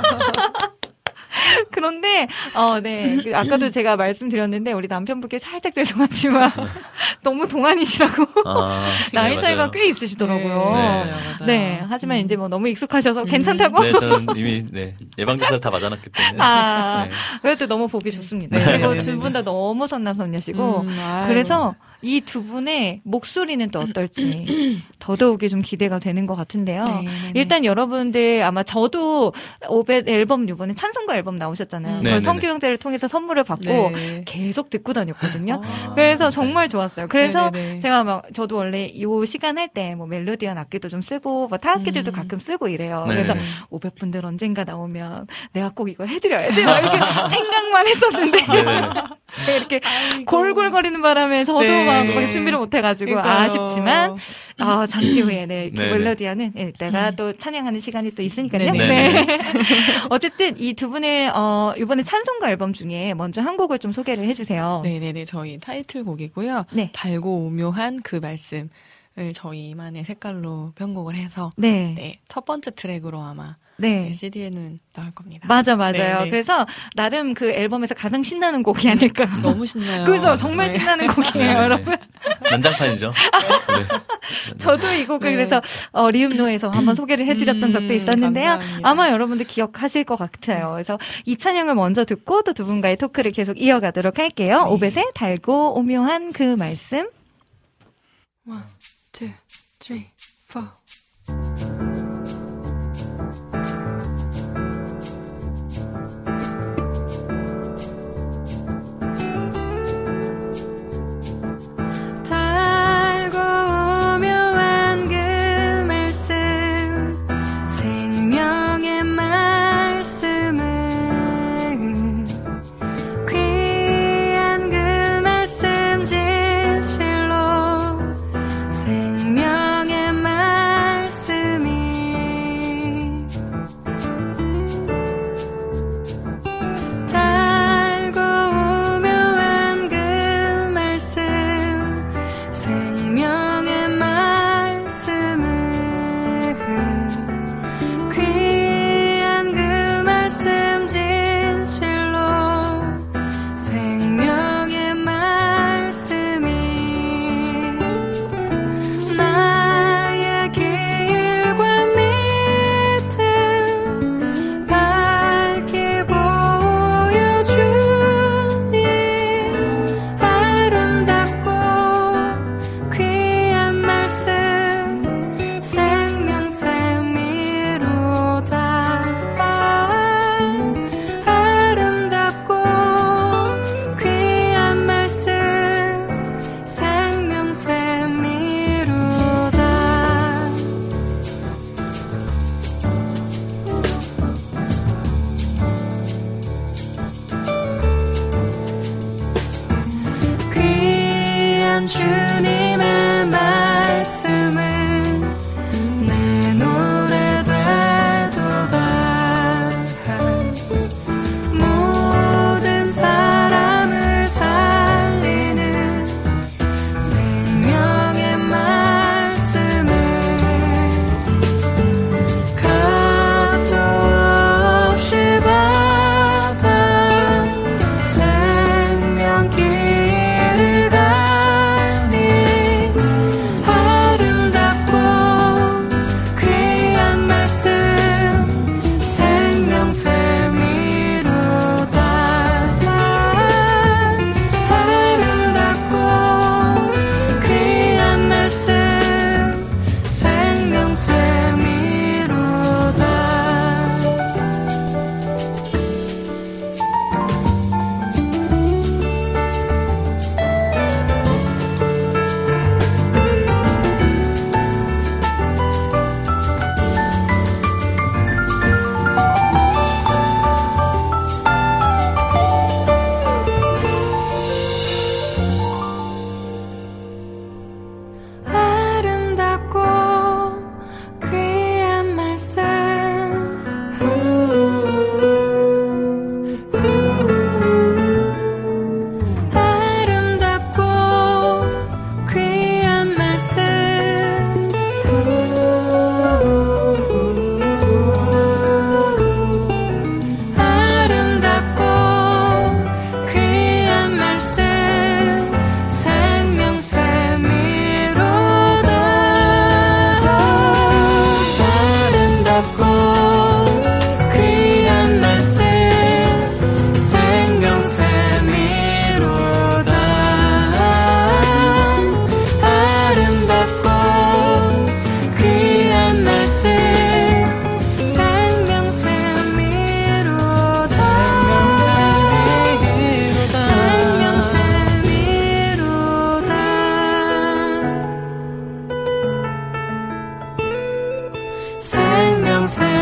그런데 아까도 제가 말씀드렸는데 우리 남편분께 살짝 죄송하지만 너무 동안이시라고 나이 차이가 꽤 있으시더라고요. 맞아요. 하지만 이제 뭐 너무 익숙하셔서 괜찮다고. 네, 저는 이미 예방주사를 다 맞아놨기 때문에. 그래도 너무 보기 좋습니다. 그리고 두 분 다 너무 선남선녀시고 그래서 이 두 분의 목소리는 또 어떨지 더더욱이 좀 기대가 되는 것 같은데요. 일단 여러분들 아마 저도 오벳 앨범 이번에 찬송가 앨범 나오셨잖아요. 성교 형제를 통해서 선물을 받고 계속 듣고 다녔거든요. 그래서 정말 좋았어요. 그래서 제가 저도 원래 이 시간 할 때 뭐 멜로디한 악기도 좀 쓰고 뭐 타악기들도 가끔 쓰고 이래요. 그래서 오벳 분들 언젠가 나오면 내가 꼭 이거 해드려야지 이렇게 생각만 했었는데 제가 이렇게 골골거리는 바람에 저도 막 준비를 못해가지고 아쉽지만 잠시 후에 그 멜로디아는 내가 또 찬양하는 시간이 또 있으니까요. 어쨌든 이 두 분의 이번에 찬송가 앨범 중에 먼저 한 곡을 좀 소개를 해주세요. 네네네, 저희 타이틀곡이고요. 달고 오묘한 그 말씀을 저희만의 색깔로 편곡을 해서 첫 번째 트랙으로 아마 CD에는 나올 겁니다. 맞아요. 그래서 나름 그 앨범에서 가장 신나는 곡이 아닐까. 너무 신나요. 그죠? 정말 신나는 곡이에요, 여러분. 난장판이죠. 저도 이 곡을 그래서 리음노에서 한번 소개를 해드렸던 적도 있었는데요. 감사합니다. 아마 여러분들 기억하실 것 같아요. 그래서 이 찬양을 먼저 듣고 또 두 분과의 토크를 계속 이어가도록 할게요. 오벳의 달고 오묘한 그 말씀. 1, 2, 3, 4. 생명의 말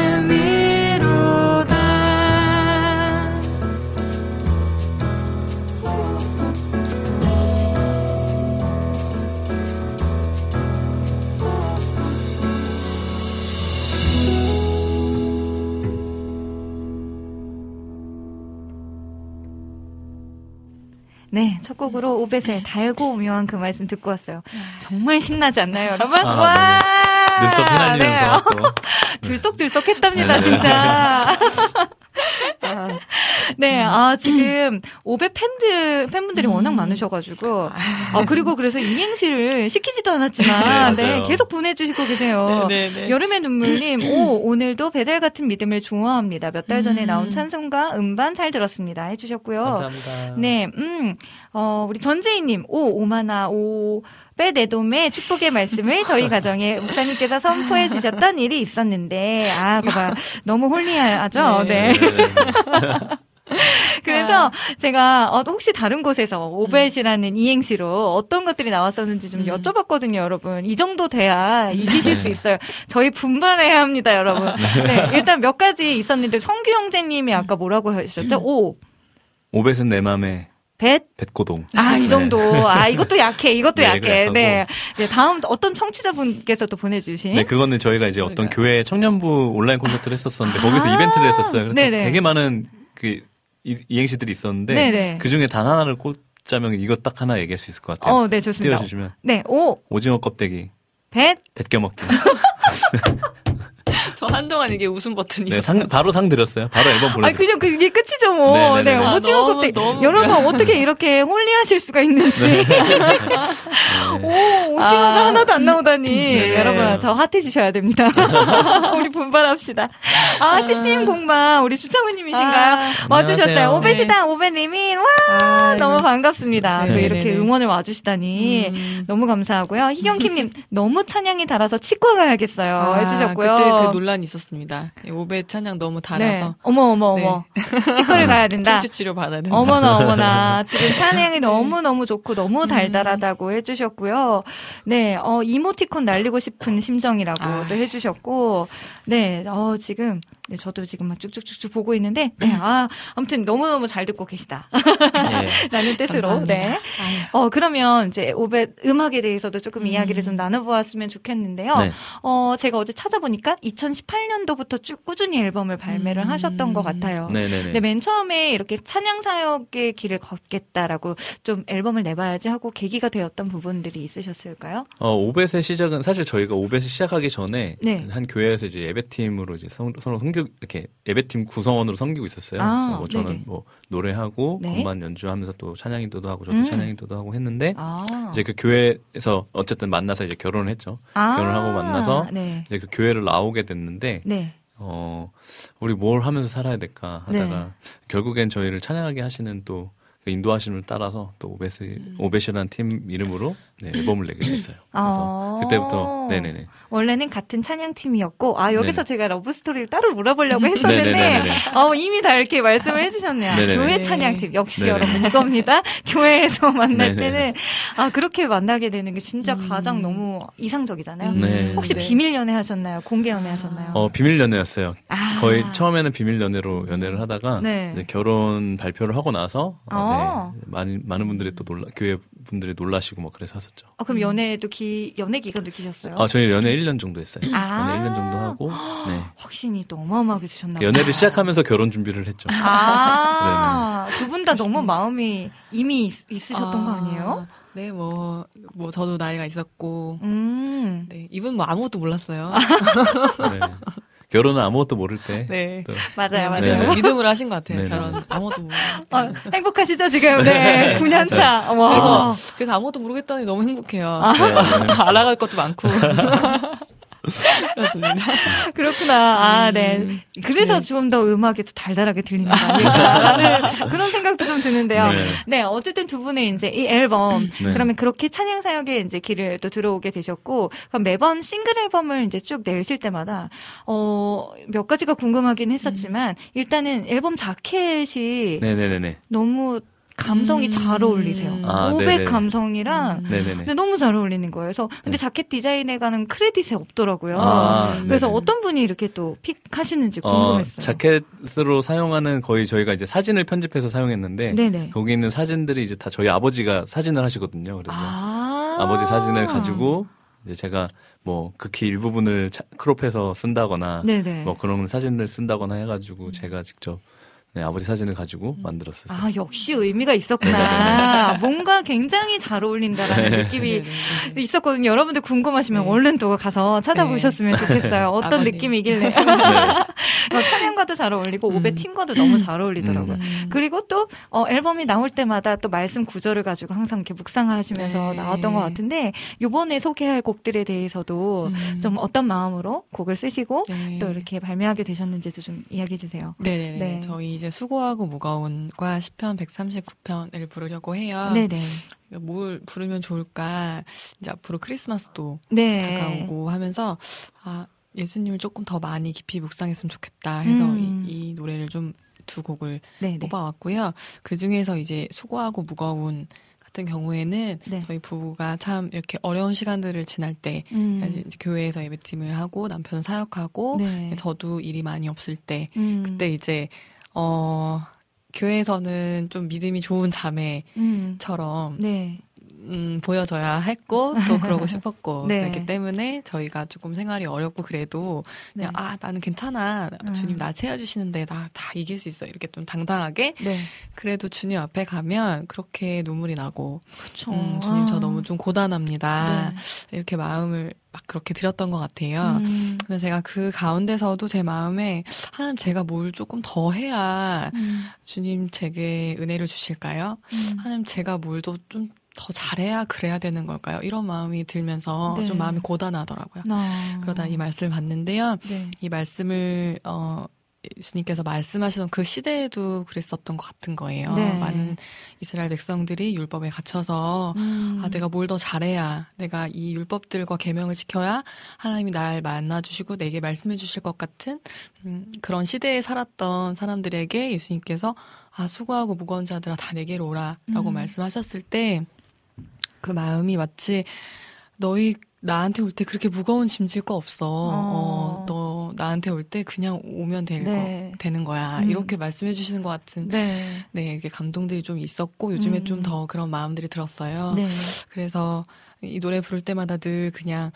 네, 첫 곡으로 오벳의 달고 오묘한 그 말씀 듣고 왔어요. 정말 신나지 않나요, 여러분? 아, 와! 네. 들썩 휘날리면서 또. 들썩들썩했답니다, 진짜. 네, 지금 오벳 팬분들이 워낙 많으셔가지고, 그리고 그래서 이행시를 시키지도 않았지만, 네, 계속 보내주시고 계세요. 네. 여름의 눈물님, 오늘도 배달 같은 믿음을 좋아합니다. 몇 달 전에 나온 찬송가 음반 잘 들었습니다. 해주셨고요. 감사합니다. 네, 우리 전재희님, 오마나, 빼내돔의 축복의 말씀을 저희 가정에 목사님께서 선포해 주셨던 일이 있었는데, 그거 너무 홀리하죠? 네. 그래서 제가 혹시 다른 곳에서 오벳이라는 이행시로 어떤 것들이 나왔었는지 좀 여쭤봤거든요, 여러분. 이 정도 돼야 이기실 수 있어요. 저희 분발해야 합니다, 여러분. 네, 일단 몇 가지 있었는데 성규 형제님이 아까 뭐라고 하셨죠? 오벳은 내 맘에 뱃고동. 이 정도. 이것도 약해. 이것도 약해. 네. 다음 어떤 청취자분께서 또 보내주신. 네, 그거는 저희가 이제 어떤 교회 청년부 온라인 콘서트를 했었었는데, 거기서 이벤트를 했었어요. 그래서 되게 많은 이행시들이 있었는데, 네네. 그 중에 단 하나를 꽂자면 이것 딱 하나 얘기할 수 있을 것 같아요. 네, 좋습니다. 띄워주시면. 네, 오징어 껍데기. 뱃 껴먹기. 저 한동안 이게 웃음 버튼이요. 네, 바로 상 드렸어요. 바로 앨범 보내드렸어요. 그냥 그게 끝이죠, 뭐. 네, 오징어 껍데기. 여러분, 어떻게 이렇게 홀리하실 수가 있는지. 오징어가 하나도 안 나오다니. 네. 여러분, 더 핫해지셔야 됩니다. 우리 분발합시다. CCM 공방, 우리 주창우님이신가요? 와주셨어요. 오벳이다, 오벳리민. 와, 너무 반갑습니다. 또 이렇게 응원을 와주시다니. 너무 감사하고요. 희경킴님, 너무 찬양이 달아서 치과 가야겠어요. 해주셨고요. 그때 그 논란이 있었습니다. 오벳 찬양 너무 달아서. 네. 어머. 치과를 가야 된다. 충치 치료 받아야 된다. 어머나. 지금 찬양이 너무 좋고 너무 달달하다고 해주셨고요. 네, 이모티콘 날리고 싶은 심정이라고 또 해주셨고, 네, 지금. 네, 저도 지금 막 쭉쭉쭉 보고 있는데, 네, 아무튼 너무너무 잘 듣고 계시다. 네. 라는 뜻으로, 감사합니다. 네. 그러면 이제 오벳 음악에 대해서도 조금 이야기를 좀 나눠보았으면 좋겠는데요. 네. 제가 어제 찾아보니까 2018년도부터 쭉 꾸준히 앨범을 발매를 하셨던 것 같아요. 네네네. 근데 맨 처음에 이렇게 찬양 사역의 길을 걷겠다라고 좀 앨범을 내봐야지 하고 계기가 되었던 부분들이 있으셨을까요? 오벳의 시작은 사실 저희가 오벳을 시작하기 전에 한 교회에서 이제 예배팀으로 이제 서로 이렇게 예배팀 구성원으로 섬기고 있었어요. 저는 뭐 노래하고 건반 연주하면서 또 찬양 인도도 하고 저도 찬양 인도도 하고 했는데 이제 그 교회에서 어쨌든 만나서 이제 결혼을 했죠. 결혼을 하고 만나서 이제 그 교회를 나오게 됐는데 우리 뭘 하면서 살아야 될까 하다가 결국엔 저희를 찬양하게 하시는 또 그 인도하심을 따라서 또 오벳이라는 팀 이름으로 앨범을 내게 됐어요. 그래서 그때부터 네네네. 원래는 같은 찬양팀이었고 여기서 제가 러브스토리를 따로 물어보려고 했었는데 이미 다 이렇게 말씀을 해주셨네요. 네네네. 교회 찬양팀 역시 여러분 이겁니다. 교회에서 만날 때는 그렇게 만나게 되는 게 진짜 가장 너무 이상적이잖아요. 혹시 비밀 연애 하셨나요? 공개 연애 하셨나요? 비밀 연애였어요. 거의 처음에는 비밀 연애로 연애를 하다가 이제 결혼 발표를 하고 나서 많은 분들이 또 교회 분들이 놀라시고 뭐 그래서 하셨죠. 그럼 연애도 연애 기간도 기셨어요? 저희 연애 1년 정도 했어요. 연애 1년 정도 하고. 네. 확신이 또 어마어마하게 드셨나 봐요. 연애를 시작하면서 결혼 준비를 했죠. 두 분 다 너무 마음이 이미 있으셨던 거 아니에요? 네, 뭐 저도 나이가 있었고. 네, 이분 뭐 아무것도 몰랐어요. 네. 결혼은 아무것도 모를 때. 네. 맞아요. 믿음으로 하신 것 같아요. 결혼 아무것도 모르고. 행복하시죠, 지금? 네. 9년 차. 그래서 아무것도 모르겠더니 너무 행복해요. 알아갈 것도 많고. 그렇구나. 네. 그래서 좀 더 음악이 더 달달하게 들리는 거 아닐까라는 그런 생각도 좀 드는데요. 네. 어쨌든 두 분의 이제 이 앨범, 그러면 그렇게 찬양 사역에 이제 길을 또 들어오게 되셨고, 그럼 매번 싱글 앨범을 이제 쭉 내실 때마다, 몇 가지가 궁금하긴 했었지만, 일단은 앨범 자켓이 너무 감성이 잘 어울리세요. 500 네네. 감성이랑 근데 너무 잘 어울리는 거예요. 그래서 근데 자켓 디자인에 관한 크레딧이 없더라고요. 그래서 어떤 분이 이렇게 또 픽하시는지 궁금했어요. 자켓으로 사용하는 거의 저희가 이제 사진을 편집해서 사용했는데 거기 있는 사진들이 이제 다 저희 아버지가 사진을 하시거든요. 그래서 아버지 사진을 가지고 이제 제가 뭐 극히 일부분을 크롭해서 쓴다거나 뭐 그런 사진을 쓴다거나 해가지고 제가 직접 아버지 사진을 가지고 만들었어요. 역시 의미가 있었구나. 뭔가 굉장히 잘 어울린다라는 느낌이 있었거든요. 여러분들 궁금하시면 얼른 또 가서 찾아보셨으면 좋겠어요. 어떤 느낌이길래. 찬양과도 잘 어울리고 오베 팀과도 너무 잘 어울리더라고요. 그리고 또 앨범이 나올 때마다 또 말씀 구절을 가지고 항상 이렇게 묵상하시면서 나왔던 것 같은데 이번에 소개할 곡들에 대해서도 좀 어떤 마음으로 곡을 쓰시고 또 이렇게 발매하게 되셨는지도 좀 이야기해 주세요. 네. 저희 이제 수고하고 무거운과 시편 139편을 부르려고 해요. 뭘 부르면 좋을까? 이제 앞으로 크리스마스도 다가오고 하면서 예수님을 조금 더 많이 깊이 묵상했으면 좋겠다 해서 이 노래를 좀 두 곡을 뽑아왔고요. 그 중에서 이제 수고하고 무거운 같은 경우에는 저희 부부가 참 이렇게 어려운 시간들을 지날 때 이제 교회에서 예배팀을 하고 남편은 사역하고 저도 일이 많이 없을 때 그때 이제 교회에서는 좀 믿음이 좋은 자매처럼 보여져야 했고 또 그러고 싶었고 그렇기 때문에 저희가 조금 생활이 어렵고 그래도 그냥 나는 괜찮아. 주님 나 채워주시는데 나 다 이길 수 있어. 이렇게 좀 당당하게 그래도 주님 앞에 가면 그렇게 눈물이 나고 주님 저 너무 좀 고단합니다. 이렇게 마음을 막 그렇게 드렸던 것 같아요. 근데 제가 그 가운데서도 제 마음에 하나님 제가 뭘 조금 더 해야 주님 제게 은혜를 주실까요? 하나님 제가 뭘 좀 더 잘해야 그래야 되는 걸까요? 이런 마음이 들면서 좀 마음이 고단하더라고요. 그러다 이 말씀을 봤는데요. 이 말씀을 예수님께서 말씀하시던 그 시대에도 그랬었던 것 같은 거예요. 많은 이스라엘 백성들이 율법에 갇혀서 내가 뭘 더 잘해야 내가 이 율법들과 계명을 지켜야 하나님이 날 만나주시고 내게 말씀해 주실 것 같은 그런 시대에 살았던 사람들에게 예수님께서 수고하고 무거운 자들아 다 내게로 오라 라고 말씀하셨을 때 그 마음이 마치 너희 나한테 올 때 그렇게 무거운 짐 질 거 없어. 너 나한테 올 때 그냥 오면 되는 거야. 이렇게 말씀해 주시는 것 같은 이게 감동들이 좀 있었고 요즘에 좀 더 그런 마음들이 들었어요. 그래서 이 노래 부를 때마다 늘 그냥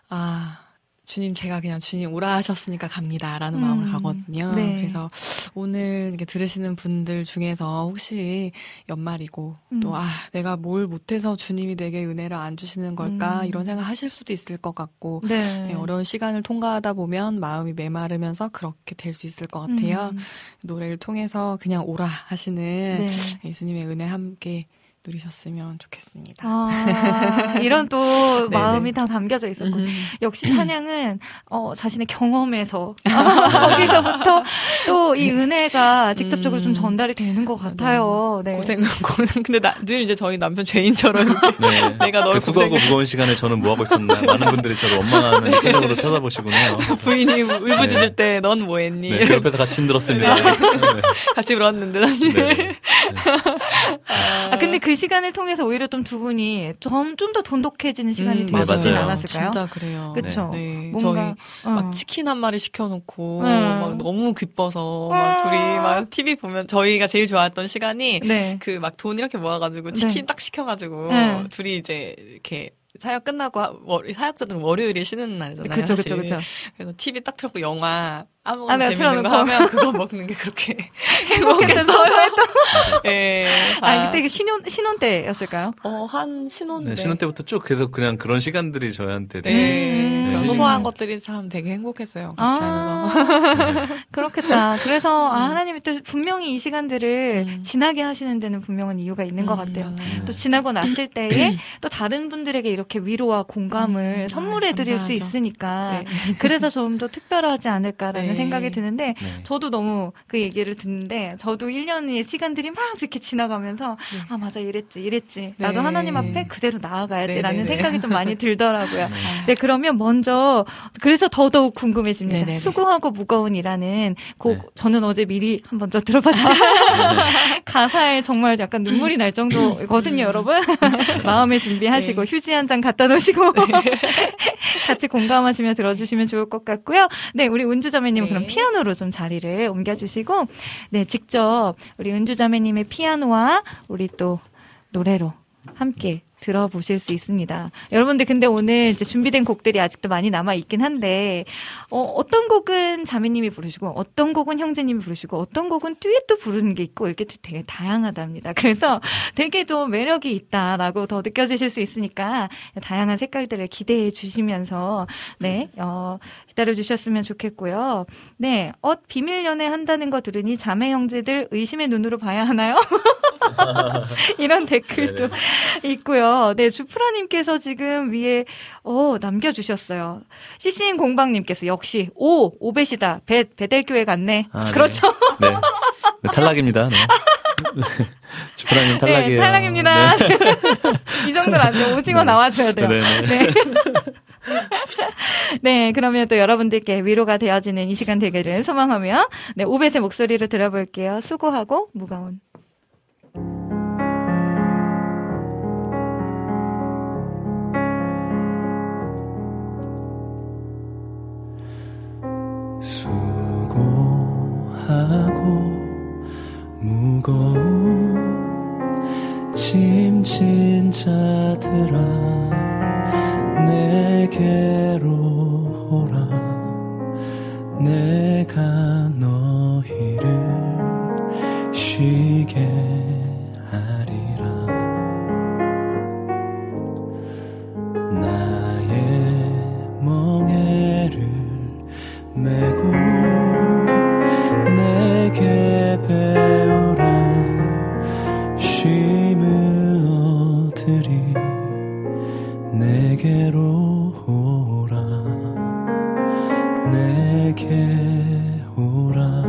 주님 제가 그냥 주님 오라 하셨으니까 갑니다라는 마음으로 가거든요. 그래서 오늘 이렇게 들으시는 분들 중에서 혹시 연말이고 또 내가 뭘 못해서 주님이 내게 은혜를 안 주시는 걸까 이런 생각 하실 수도 있을 것 같고 어려운 시간을 통과하다 보면 마음이 메마르면서 그렇게 될 수 있을 것 같아요. 노래를 통해서 그냥 오라 하시는 예수님의 은혜 함께 누리셨으면 좋겠습니다. 이런 또 마음이 다 담겨져 있었고 역시 찬양은 자신의 경험에서 거기서부터 또 이 은혜가 직접적으로 좀 전달이 되는 것 같아요. 고생 근데 늘 이제 저희 남편 죄인처럼 이렇게 내가 널 수고하고 무거운 시간에 저는 뭐 하고 있었나 많은 분들이 저를 원망하는 표정으로 쳐다보시군요. 부인이 울부짖을 때 넌 뭐 했니? 그 옆에서 같이 힘들었습니다. 같이 울었는데 사실. 근데 그 시간을 통해서 오히려 좀 두 분이 좀 더 돈독해지는 시간이 되시진 않았을까요? 진짜 그래요. 그렇죠. 뭔가 저희 막 치킨 한 마리 시켜놓고 막 너무 기뻐서 막 둘이 막 TV 보면 저희가 제일 좋아했던 시간이 그 막 돈 이렇게 모아가지고 치킨 딱 시켜가지고 둘이 이제 이렇게 사역 끝나고 사역자들은 월요일에 쉬는 날이잖아요. 그쵸. 그래서 TV 딱 틀었고 영화 아무거나 재밌는 거 하면 그거 먹는 게 그렇게 행복했어요. 그때 신혼 때였을까요? 한 신혼. 네, 신혼 때부터 쭉 계속 그냥 그런 시간들이 저희한테 그런 소소한 것들이 참 되게 행복했어요. 같이 하면서. 그렇겠다. 그래서 하나님이 또 분명히 이 시간들을 지나게 하시는 데는 분명한 이유가 있는 것 같아요. 또 지나고 났을 때에 또 다른 분들에게 이렇게 위로와 공감을 선물해 드릴 수 있으니까 그래서 좀 더 특별하지 않을까라는 생각이 드는데 저도 너무 그 얘기를 듣는데 저도 1년의 시간들이 막 이렇게 지나가면서 맞아 이랬지 나도 하나님 앞에 그대로 나아가야지라는 생각이 좀 많이 들더라고요. 그러면 먼저 그래서 더더욱 궁금해집니다. 네네네. 수고하고 무거운이라는 곡 네. 저는 어제 미리 한번 더 들어봤어요. 가사에 정말 약간 눈물이 날 정도거든요, 여러분. 마음에 준비하시고 네. 휴지 한 장 갖다 놓으시고 같이 공감하시며 들어주시면 좋을 것 같고요. 네, 우리 은주자매님 네. 그럼 피아노로 좀 자리를 옮겨주시고 네, 직접 우리 은주자매님의 피아노와 우리 또 노래로 함께 들어보실 수 있습니다. 여러분들 근데 오늘 이제 준비된 곡들이 아직도 많이 남아 있긴 한데 어떤 곡은 자매님이 부르시고 어떤 곡은 형제님이 부르시고 어떤 곡은 듀엣도 부르는 게 있고 이렇게 되게 다양하답니다. 그래서 되게 좀 매력이 있다라고 더 느껴지실 수 있으니까 다양한 색깔들을 기대해 주시면서 네 기다려 주셨으면 좋겠고요. 네, 비밀 연애 한다는 거 들으니 자매 형제들 의심의 눈으로 봐야 하나요? 이런 댓글도 있고요. 네, 주프라님께서 지금 위에 남겨주셨어요. CC인 공방님께서 역시 5배시다. 베델교회 같네. 그렇죠. 네. 네, 탈락입니다. 네. 주프라님 탈락이에요. 네, 탈락입니다. 네. 이 정도는 안 돼요. 오징어 네. 나와줘야 돼요. 네. 네, 그러면 또 여러분들께 위로가 되어지는 이 시간 되기를 소망하며 네, 오벳의 목소리로 들어볼게요. 수고하고 무거운. 수고하고 무거운 짐진 자들아 내게로 오라 내가 너희를 쉬게 하리라 나의 멍에를 메고 내게 배우라 쉼을 얻으리 내게로 오라 내게 오라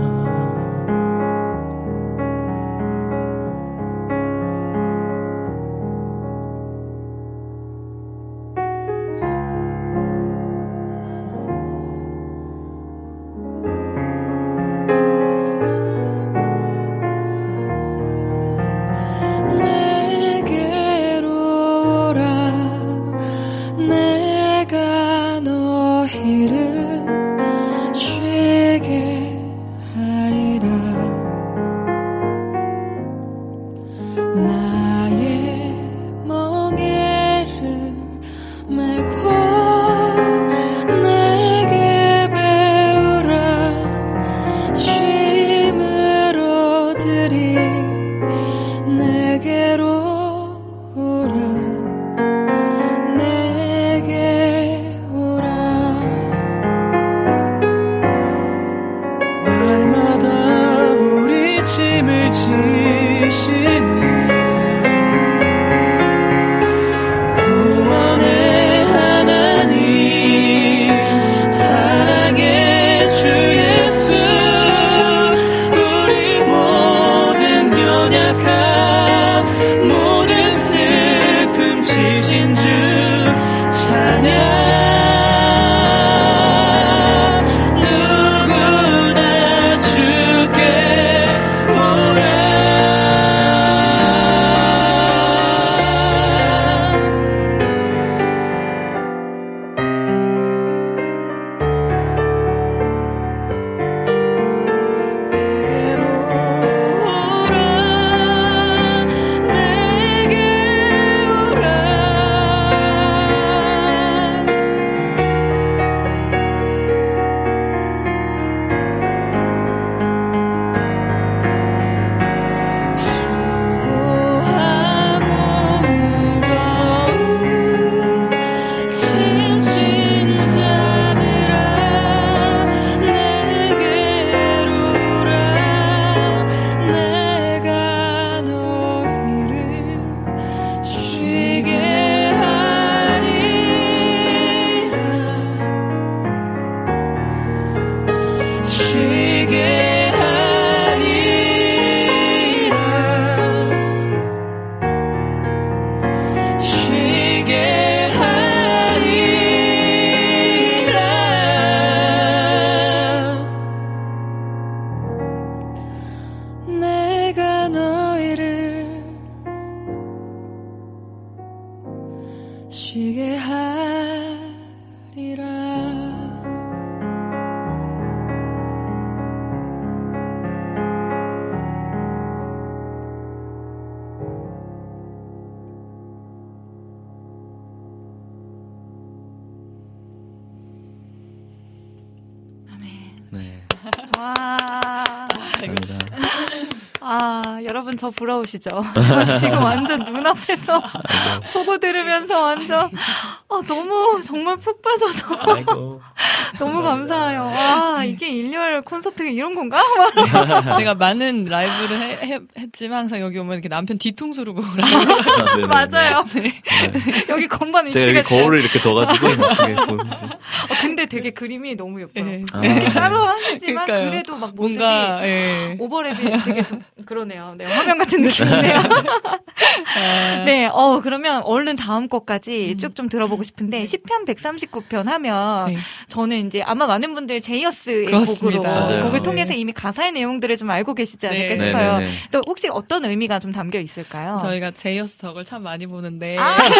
감사합니다. 여러분 저 부러우시죠? 저 지금 완전 눈앞에서 보고 들으면서 완전 너무 정말 푹 빠져서 너무 감사해요. 이게 1년 콘서트가 이런 건가? 제가 많은 라이브를 했지만 항상 여기 오면 이렇게 남편 뒤통수로 보고 맞아요. 네. 여기 건반 제가 여기 거울을 이렇게 둬가지고 보이지. 근데 되게 그림이 너무 예뻐요. 이렇게 따로 하시지만 그러니까요. 그래도 막 모습이 뭔가, 오버랩이 되게 그러네요. 네, 화면 같은 느낌이네요. 네, 그러면 얼른 다음 것까지 쭉 좀 들어보고 싶은데 10편 139편 하면 저는 이제 아마 많은 분들 제이어스의 곡으로 곡을 통해서 이미 가사의 내용들을 좀 알고 계시지 않을까 싶어요. 또 혹시 어떤 의미가 좀 담겨 있을까요? 저희가 제이어스 덕을 참 많이 보는데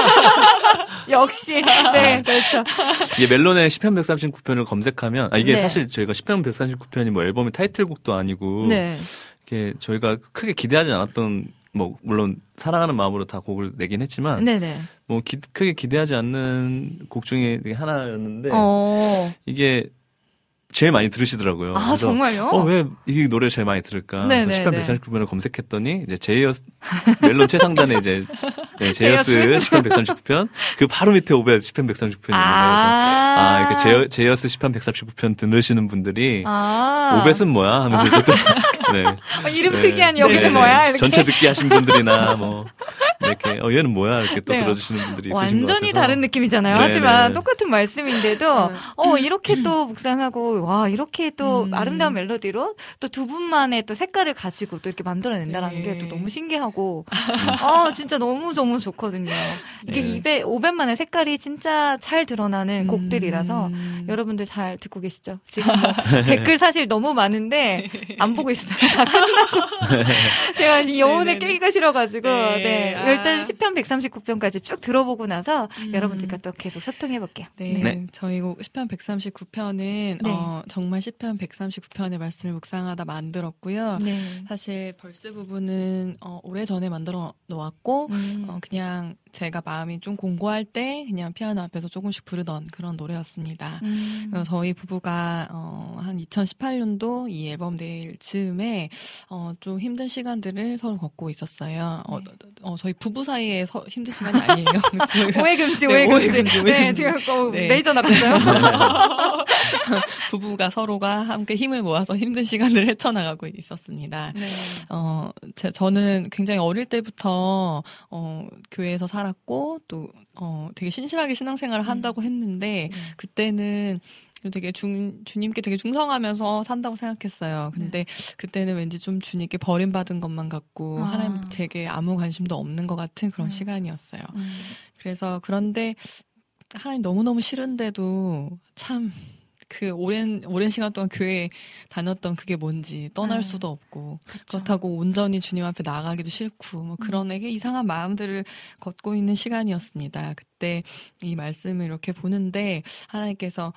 역시 네, 그렇죠. 이게 멜론의 10편 139편을 검색하면 이게 사실 저희가 10편 139편이 뭐 앨범의 타이틀곡도 아니고 이렇게 저희가 크게 기대하지 않았던 뭐 물론 사랑하는 마음으로 다 곡을 내긴 했지만 뭐 크게 기대하지 않는 곡 중에 하나였는데 이게 제일 많이 들으시더라고요. 정말요? 왜 이 노래를 제일 많이 들을까? 그래서 10편 139편을 검색했더니 이제 제이어스 멜론 최상단에 이제 제이어스 10편 139편 그 바로 밑에 500 10편 139편입니다. 그래서 이렇게 제이어스 10편 139편 들으시는 분들이 500은 뭐야? 하면서 저도 이름 특이한 여기는 뭐야? 이렇게 전체 듣기 하신 분들이나 뭐 이렇게 얘는 뭐야? 이렇게 또 들어주시는 분들이 있으신 것 같아서 완전히 다른 느낌이잖아요. 하지만 똑같은 말씀인데도 이렇게 또 묵상하고 이렇게 또 아름다운 멜로디로 또 두 분만의 또 색깔을 가지고 또 이렇게 만들어낸다라는 게 또 너무 신기하고 진짜 너무 좋거든요. 이게 500만의 색깔이 진짜 잘 드러나는 곡들이라서 여러분들 잘 듣고 계시죠? 지금 뭐 댓글 사실 너무 많은데 안 보고 있어요. 다 끝나고 제가 이 여운을 깨기가 싫어가지고 일단 10편 139편까지 쭉 들어보고 나서 여러분들과 또 계속 소통해볼게요. 저희 곡 10편 139편은 정말 10편 139편의 말씀을 묵상하다 만들었고요. 사실 벌스 부분은 오래전에 만들어 놓았고 그냥 제가 마음이 좀 공고할 때 그냥 피아노 앞에서 조금씩 부르던 그런 노래였습니다. 저희 부부가 한 2018년도 이 앨범 낼 즈음에 좀 힘든 시간들을 서로 겪고 있었어요. 저희 부부 사이에 힘든 시간이 아니에요. 오해금지. 네, 지금 레이저 나갔어요. 부부가 서로가 함께 힘을 모아서 힘든 시간을 헤쳐나가고 있었습니다. 저는 굉장히 어릴 때부터 교회에서 살았고 또 되게 신실하게 신앙생활을 한다고 했는데 그때는 되게 주님께 되게 충성하면서 산다고 생각했어요. 근데 그때는 왠지 좀 주님께 버림받은 것만 같고 하나님 제게 아무 관심도 없는 것 같은 그런 시간이었어요. 그래서 그런데 하나님 너무너무 싫은데도 참 그 오랜 시간 동안 교회에 다녔던 그게 뭔지 떠날 수도 없고 그렇다고 온전히 주님 앞에 나가기도 싫고 뭐 그런 되게 이상한 마음들을 걷고 있는 시간이었습니다. 그때 이 말씀을 이렇게 보는데 하나님께서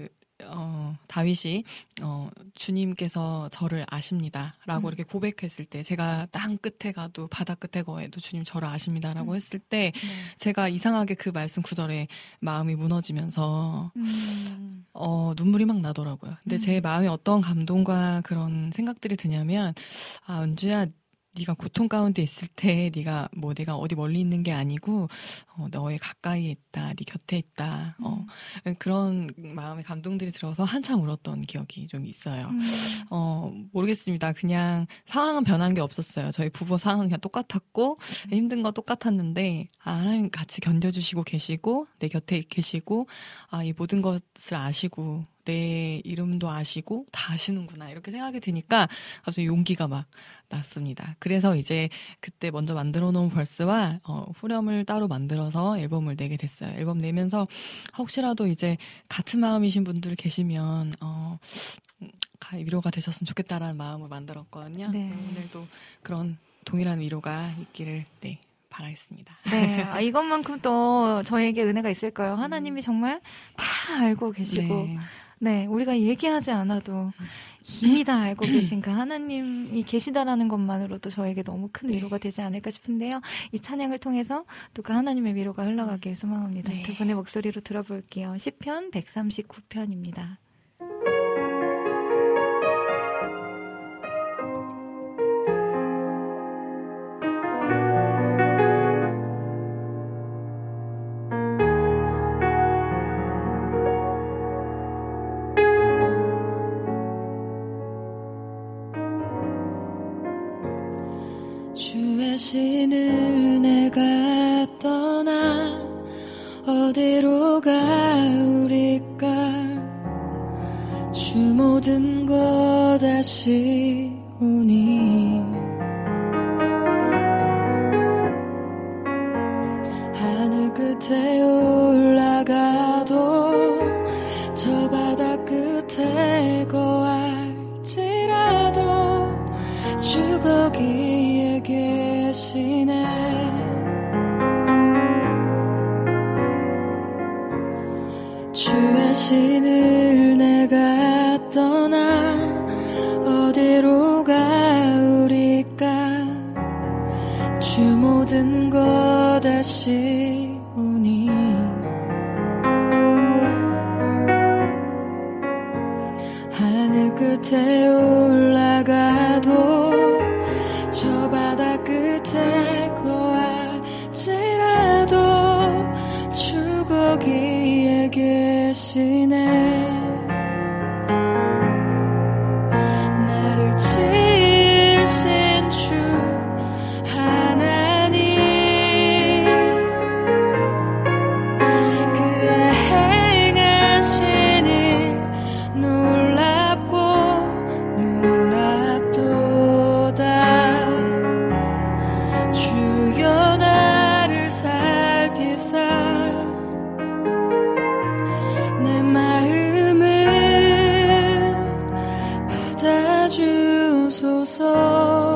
다윗이 주님께서 저를 아십니다라고 이렇게 고백했을 때 제가 땅 끝에 가도 바다 끝에 거해도 주님 저를 아십니다라고 했을 때 제가 이상하게 그 말씀 구절에 마음이 무너지면서 눈물이 막 나더라고요. 근데 제 마음에 어떤 감동과 그런 생각들이 드냐면 은주야 네가 고통 가운데 있을 때 내가 어디 멀리 있는 게 아니고 너의 가까이에 있다, 네 곁에 있다. 그런 마음의 감동들이 들어서 한참 울었던 기억이 좀 있어요. 모르겠습니다. 그냥 상황은 변한 게 없었어요. 저희 부부 상황은 그냥 똑같았고 힘든 거 똑같았는데 하나님 같이 견뎌주시고 계시고 내 곁에 계시고 이 모든 것을 아시고 내 이름도 아시고 다 아시는구나 이렇게 생각이 드니까 갑자기 용기가 막 났습니다. 그래서 이제 그때 먼저 만들어 놓은 벌스와 후렴을 따로 만들어서 앨범을 내게 됐어요. 앨범 내면서 혹시라도 이제 같은 마음이신 분들 계시면 위로가 되셨으면 좋겠다라는 마음을 만들었거든요. 오늘도 그런 동일한 위로가 있기를 바라겠습니다. 네, 이것만큼 또 저에게 은혜가 있을 거예요. 하나님이 정말 다 알고 계시고 우리가 얘기하지 않아도 이미 다 알고 계신 그 하나님이 계시다라는 것만으로도 저에게 너무 큰 위로가 되지 않을까 싶은데요. 이 찬양을 통해서 또 그 하나님의 위로가 흘러가길 소망합니다. 두 분의 목소리로 들어볼게요. 10편 139편입니다. 자신을 내가 떠나 어디로 가오리까 주 모든 것 다시 오니 하늘 끝에 올라가도 저 바다 끝에 거할지라도 주 거기에 계시네 주의 신을 내가 떠나 어디로 가오리까 주 모든 것 다시 오니 하늘 끝에 올라가도 저 바다 끝에 거할지라도 주 거기에 계시네 나를 지으신 주 하나님 그의 행하신 일 놀랍고 놀랍도다 주여 나를 살피사 내 마음을 받아주소서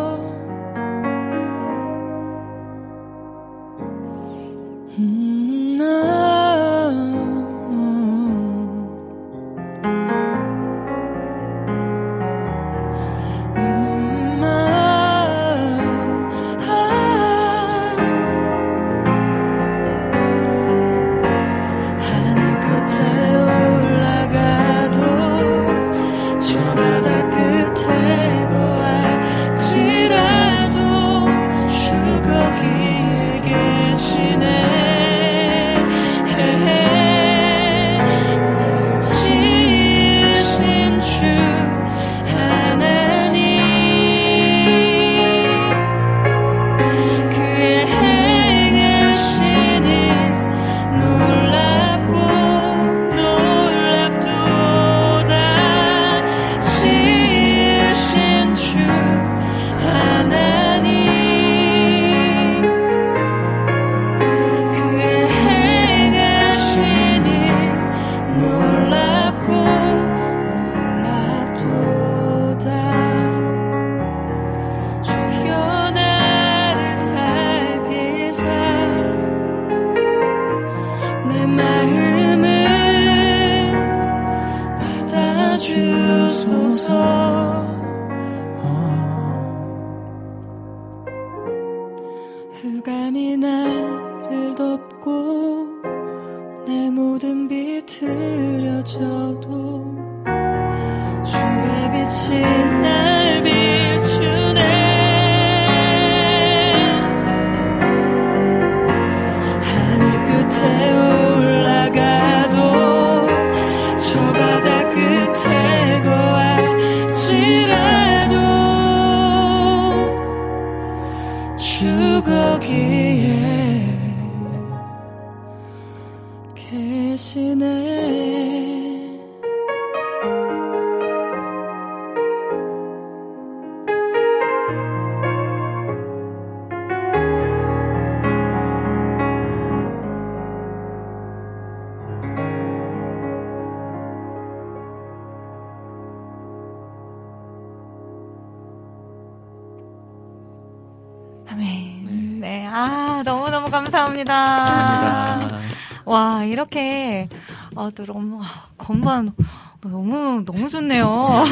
하늘 끝에 올라가도 저 바다 끝에 거할지라도 주 거기에 계시네 나를 지으신 주 하나님 그의 행하신 일 놀랍고 놀랍도다 지으신 주 하나님 그의 행하신 일 놀랍고 놀랍도다 주여 나를 살피사 내 마음을 받아주소서 흑암이 나를 덮고 내 모든 빛 흐려져도 주의 빛이 날 비추네 하늘 끝에 올라가도 저 바다 끝에 거할지라도 주 거기에 계시네 아멘. 네. 아, 너무너무 감사합니다. 와, 이렇게, 또 너무, 건반, 너무 좋네요.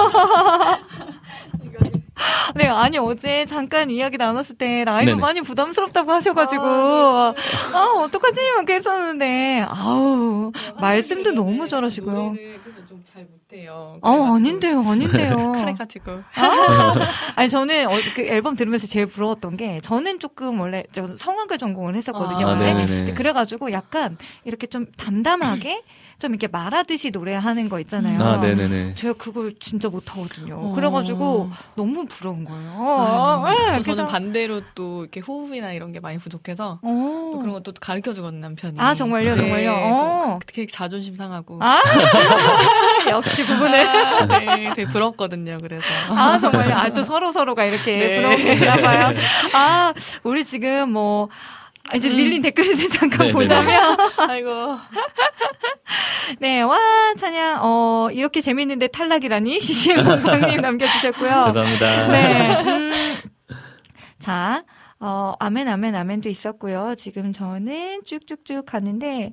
네, 아니, 어제 잠깐 이야기 나눴을 때 라이브 네네. 많이 부담스럽다고 하셔가지고, 어떡하지? 막 했었는데, 말씀도 너무 잘하시고요. 그래서 좀 잘 못해요. 아닌데요. 그래가지고. 아니, 저는 그 앨범 들으면서 제일 부러웠던 게, 저는 조금 원래 성악을 전공을 했었거든요. 그래가지고 약간 이렇게 좀 담담하게, 좀 이렇게 말하듯이 노래하는 거 있잖아요. 아, 네네네. 제가 그걸 진짜 못하거든요. 그래가지고 너무 부러운 거예요. 네, 저는 반대로 또 이렇게 호흡이나 이런 게 많이 부족해서 또 그런 것도 가르쳐주거든요, 남편이. 아, 정말요? 네, 정말요? 되게 자존심 상하고. 아? 역시 부부는. 네, 되게 부럽거든요, 그래서. 아, 정말요? 아, 또 서로가 이렇게 네. 부러운가 봐요. 아, 우리 지금 뭐, 이제 밀린 댓글을 잠깐 보자면. 아이고. 네, 와, 찬양, 이렇게 재밌는데 탈락이라니? CCM공방님 남겨주셨고요. 죄송합니다. 네. 자, 아멘도 있었고요. 지금 저는 쭉쭉쭉 가는데,